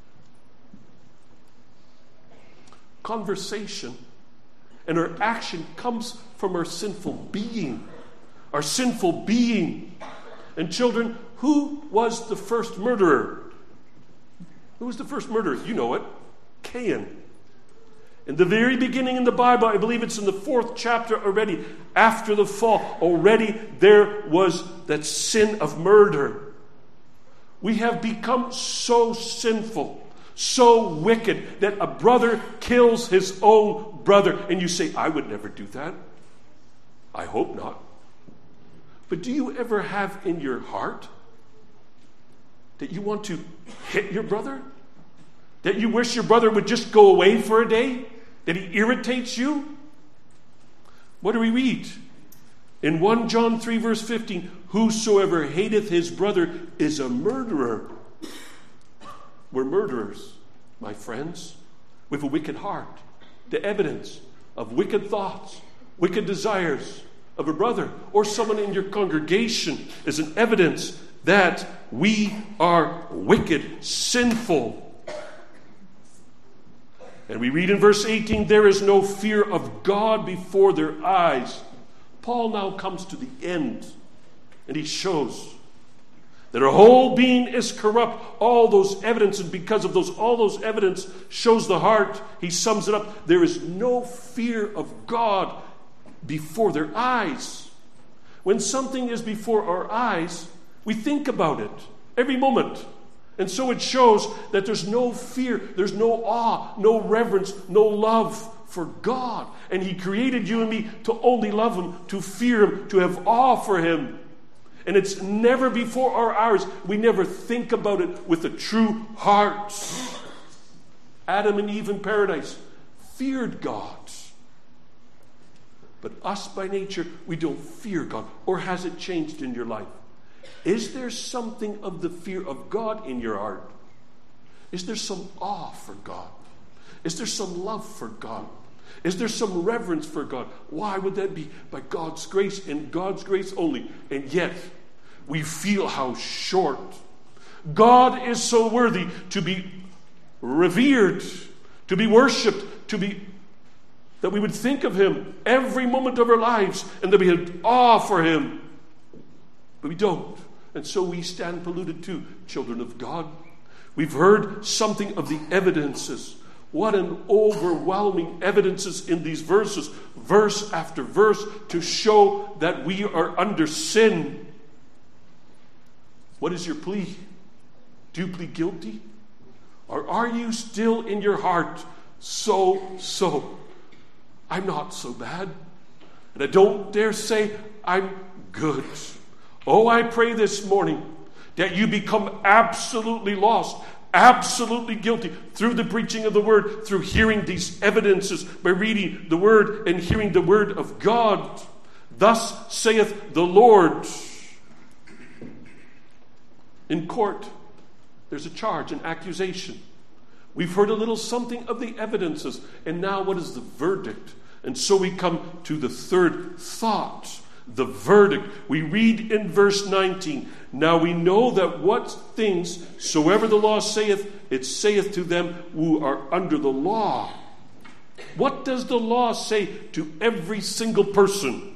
Conversation and our action comes from our sinful being. Our sinful being. And children, who was the first murderer? Who was the first murderer? You know it. Cain. In the very beginning in the Bible, I believe it's in the 4th chapter already, after the fall, already there was that sin of murder. We have become so sinful, so wicked, that a brother kills his own brother. And you say, I would never do that. I hope not. But do you ever have in your heart that you want to hit your brother? That you wish your brother would just go away for a day? That he irritates you? What do we read? In 1 John 3 verse 15, "Whosoever hateth his brother is a murderer." We're murderers, my friends, with a wicked heart. The evidence of wicked thoughts, wicked desires of a brother or someone in your congregation is an evidence that we are wicked, sinful. And we read in verse 18, "There is no fear of God before their eyes." Paul now comes to the end, and he shows that our whole being is corrupt. All those evidences, because of all those evidence shows the heart. He sums it up. There is no fear of God before their eyes. When something is before our eyes, we think about it every moment. And so it shows that there's no fear, there's no awe, no reverence, no love for God. And He created you and me to only love Him, to fear Him, to have awe for Him. And it's never before our eyes. We never think about it with a true heart. Adam and Eve in paradise feared God. But us by nature, we don't fear God. Or has it changed in your life? Is there something of the fear of God in your heart? Is there some awe for God? Is there some love for God? Is there some reverence for God? Why would that be? By God's grace and God's grace only. And yet, we feel how short. God is so worthy to be revered, to be worshipped, that we would think of Him every moment of our lives and that we had awe for Him. But we don't. And so we stand polluted too, children of God. We've heard something of the evidences. What an overwhelming evidences in these verses, verse after verse, to show that we are under sin. What is your plea? Do you plead guilty? Or are you still in your heart so, I'm not so bad, and I don't dare say I'm good. Oh, I pray this morning that you become absolutely lost, absolutely guilty through the preaching of the Word, through hearing these evidences, by reading the Word and hearing the Word of God. Thus saith the Lord. In court, there's a charge, an accusation. We've heard a little something of the evidences, and now what is the verdict? And so we come to the third thought, the verdict. We read in verse 19, now we know that what things soever the law saith, it saith to them who are under the law. What does the law say to every single person?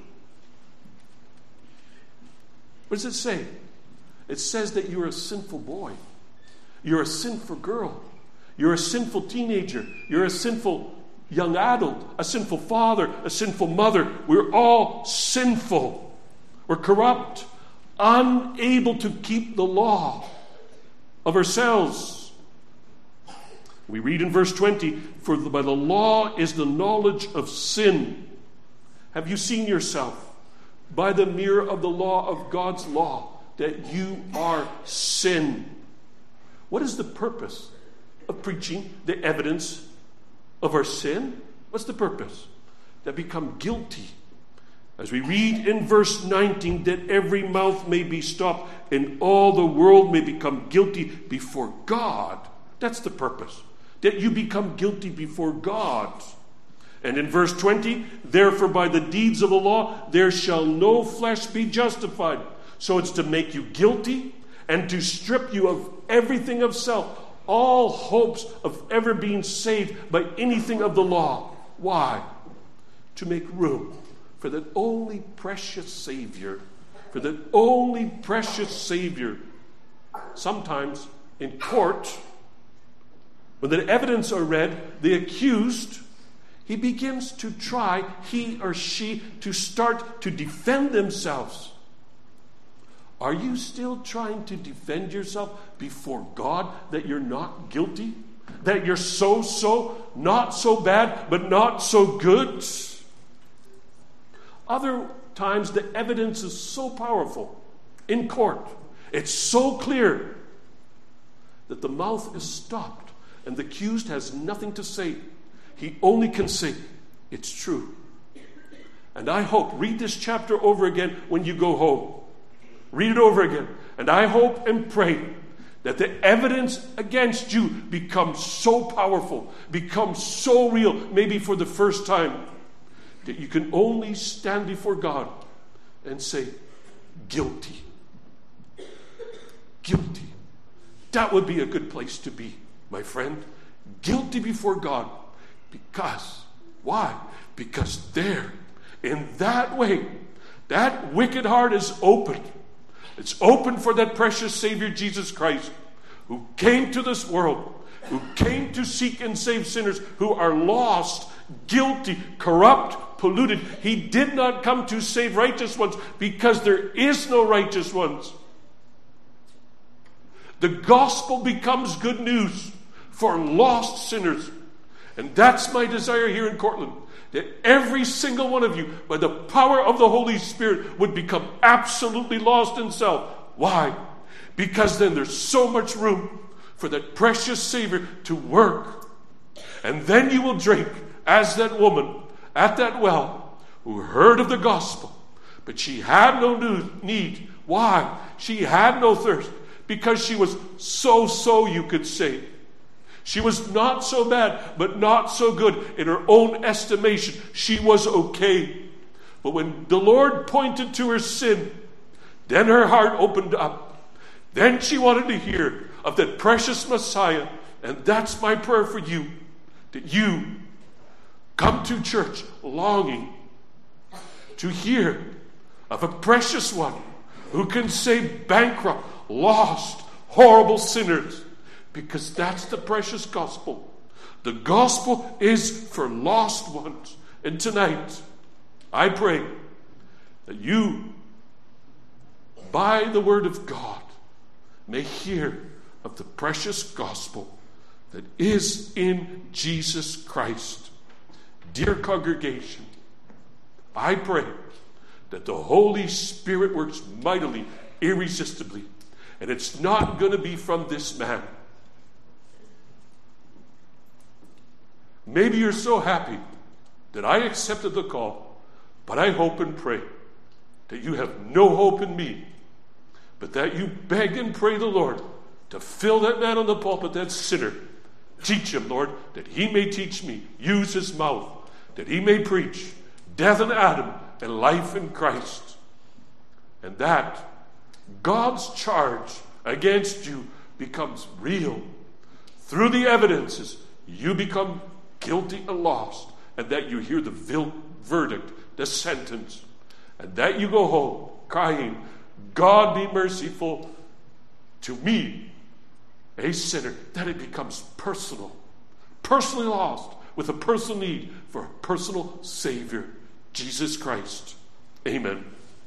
What does it say? It says that you're a sinful boy. You're a sinful girl. You're a sinful teenager. You're a sinful young adult, a sinful father, a sinful mother. We're all sinful. We're corrupt, unable to keep the law of ourselves. We read in verse 20, for by the law is the knowledge of sin. Have you seen yourself by the mirror of the law of God's law that you are sin? What is the purpose of preaching the evidence of our sin? What's the purpose? That become guilty. As we read in verse 19, that every mouth may be stopped and all the world may become guilty before God. That's the purpose. That you become guilty before God. And in verse 20, therefore by the deeds of the law there shall no flesh be justified. So it's to make you guilty and to strip you of everything of self, all hopes of ever being saved by anything of the law. Why? To make room for that only precious Savior. For that only precious Savior. Sometimes in court, when the evidence are read, the accused, he begins to try, he or she, to start to defend themselves. Are you still trying to defend yourself before God that you're not guilty? That you're so, not so bad, but not so good? Other times the evidence is so powerful in court. It's so clear that the mouth is stopped and the accused has nothing to say. He only can say, it's true. And I hope, read this chapter over again when you go home. Read it over again. And I hope and pray that the evidence against you becomes so powerful, becomes so real, maybe for the first time, that you can only stand before God and say, guilty. Guilty. That would be a good place to be, my friend. Guilty before God. Because, why? Because there, in that way, that wicked heart is open. It's open for that precious Savior, Jesus Christ, who came to this world, who came to seek and save sinners who are lost, guilty, corrupt, polluted. He did not come to save righteous ones because there is no righteous ones. The gospel becomes good news for lost sinners. And that's my desire here in Cortland, that every single one of you, by the power of the Holy Spirit, would become absolutely lost in self. Why? Because then there's so much room for that precious Savior to work. And then you will drink as that woman at that well who heard of the gospel, but she had no need. Why? She had no thirst. Because she was so, you could say. She was not so bad, but not so good. In her own estimation, she was okay. But when the Lord pointed to her sin, then her heart opened up. Then she wanted to hear of that precious Messiah. And that's my prayer for you, that you come to church longing to hear of a precious one who can save bankrupt, lost, horrible sinners, because that's the precious gospel. The gospel is for lost ones. And tonight, I pray that you, by the word of God, may hear of the precious gospel that is in Jesus Christ. Dear congregation, I pray that the Holy Spirit works mightily, irresistibly. And it's not going to be from this man. Maybe you're so happy that I accepted the call, but I hope and pray that you have no hope in me, but that you beg and pray the Lord to fill that man on the pulpit, that sinner. Teach him, Lord, that he may teach me. Use his mouth, that he may preach death in Adam and life in Christ. And that God's charge against you becomes real. Through the evidences, you become guilty and lost, and that you hear the verdict, the sentence, and that you go home crying, God be merciful to me, a sinner, that it becomes personal, personally lost, with a personal need for a personal Savior, Jesus Christ. Amen.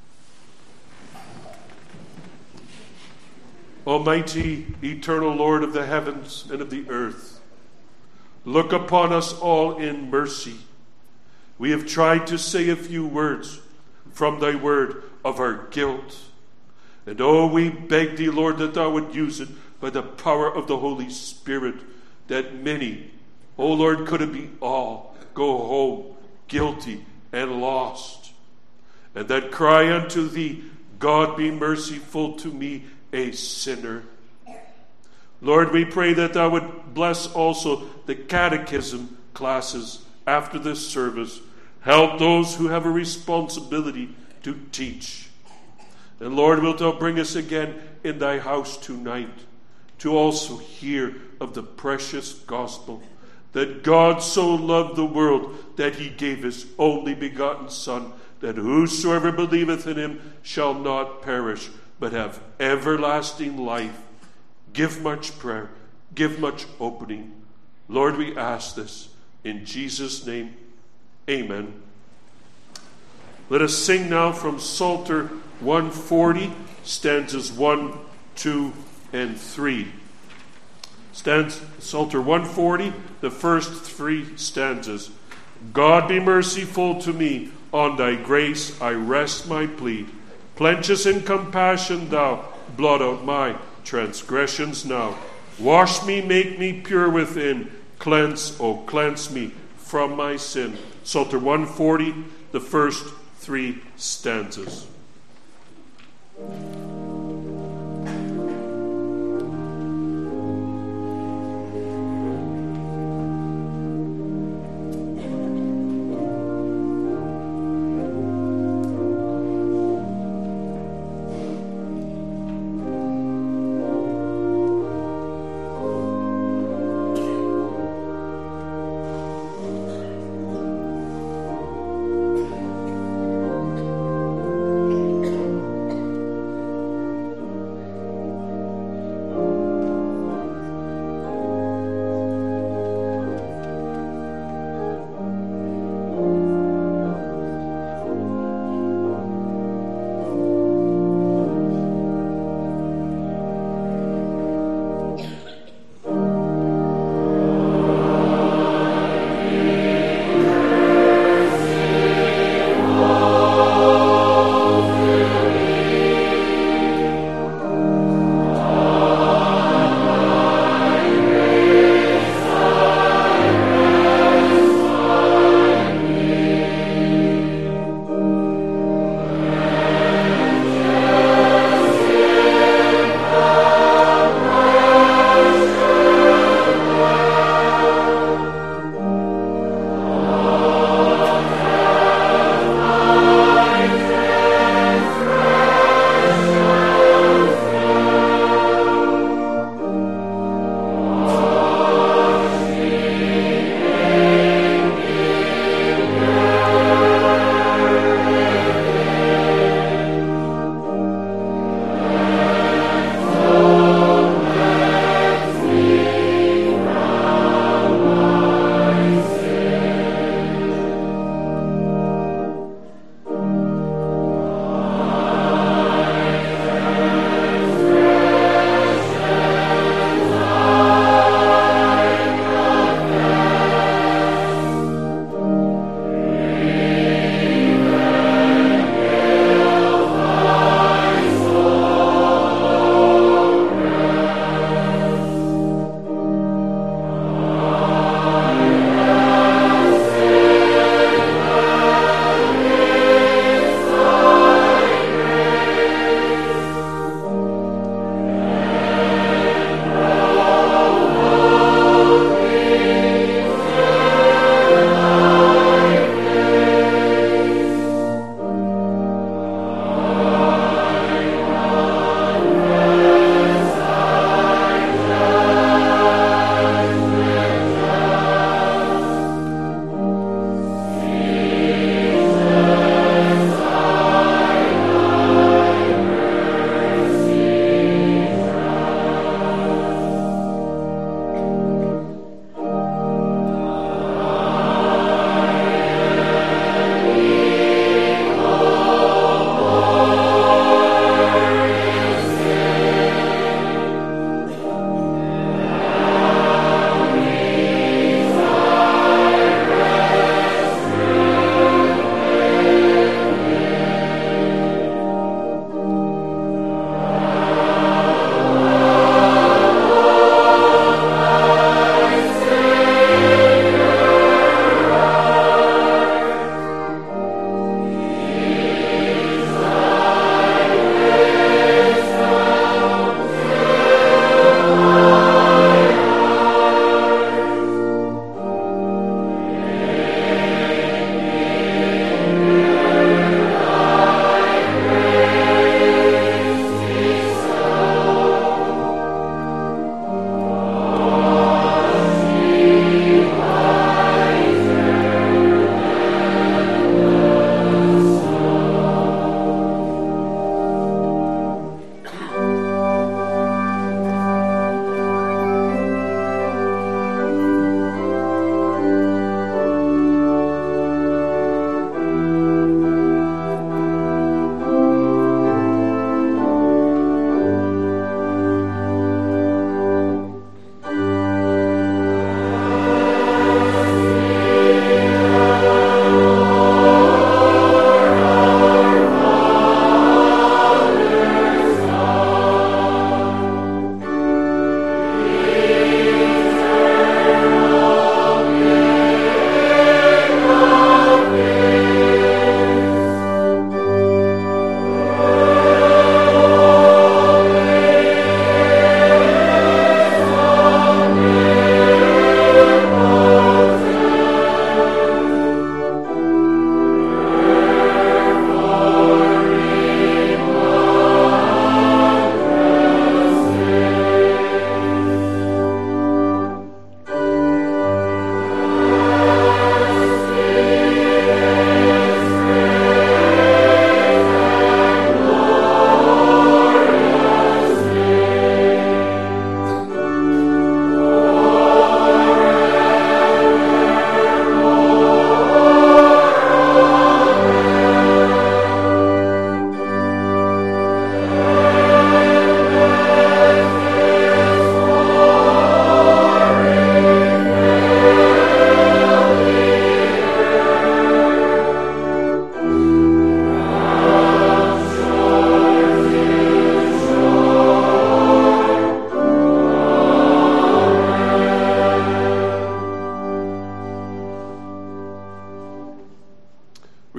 Almighty, eternal Lord of the heavens and of the earth, look upon us all in mercy. We have tried to say a few words from thy word of our guilt. And we beg thee, Lord, that thou would use it by the power of the Holy Spirit, that many, Lord, could it be all, go home guilty and lost, and that cry unto thee, God be merciful to me, a sinner. Lord, we pray that thou would bless also the catechism classes after this service. Help those who have a responsibility to teach. And Lord, wilt thou bring us again in thy house tonight to also hear of the precious gospel, that God so loved the world that he gave his only begotten Son, that whosoever believeth in him shall not perish, but have everlasting life. Give much prayer, give much opening. Lord, we ask this in Jesus' name. Amen. Let us sing now from Psalter 140, stanzas 1, 2, and 3. Psalter 140, the first 3 stanzas. God be merciful to me, on thy grace I rest my plea. Plenteous in compassion thou, blot out my transgressions now. Wash me, make me pure within. Cleanse, oh cleanse me from my sin. Psalter 140, the first 3 stanzas.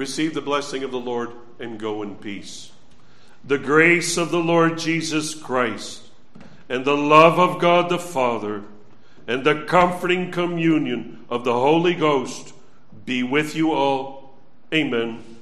receive the blessing of the Lord and go in peace. The grace of the Lord Jesus Christ, and the love of God the Father, and the comforting communion of the Holy Ghost be with you all. Amen.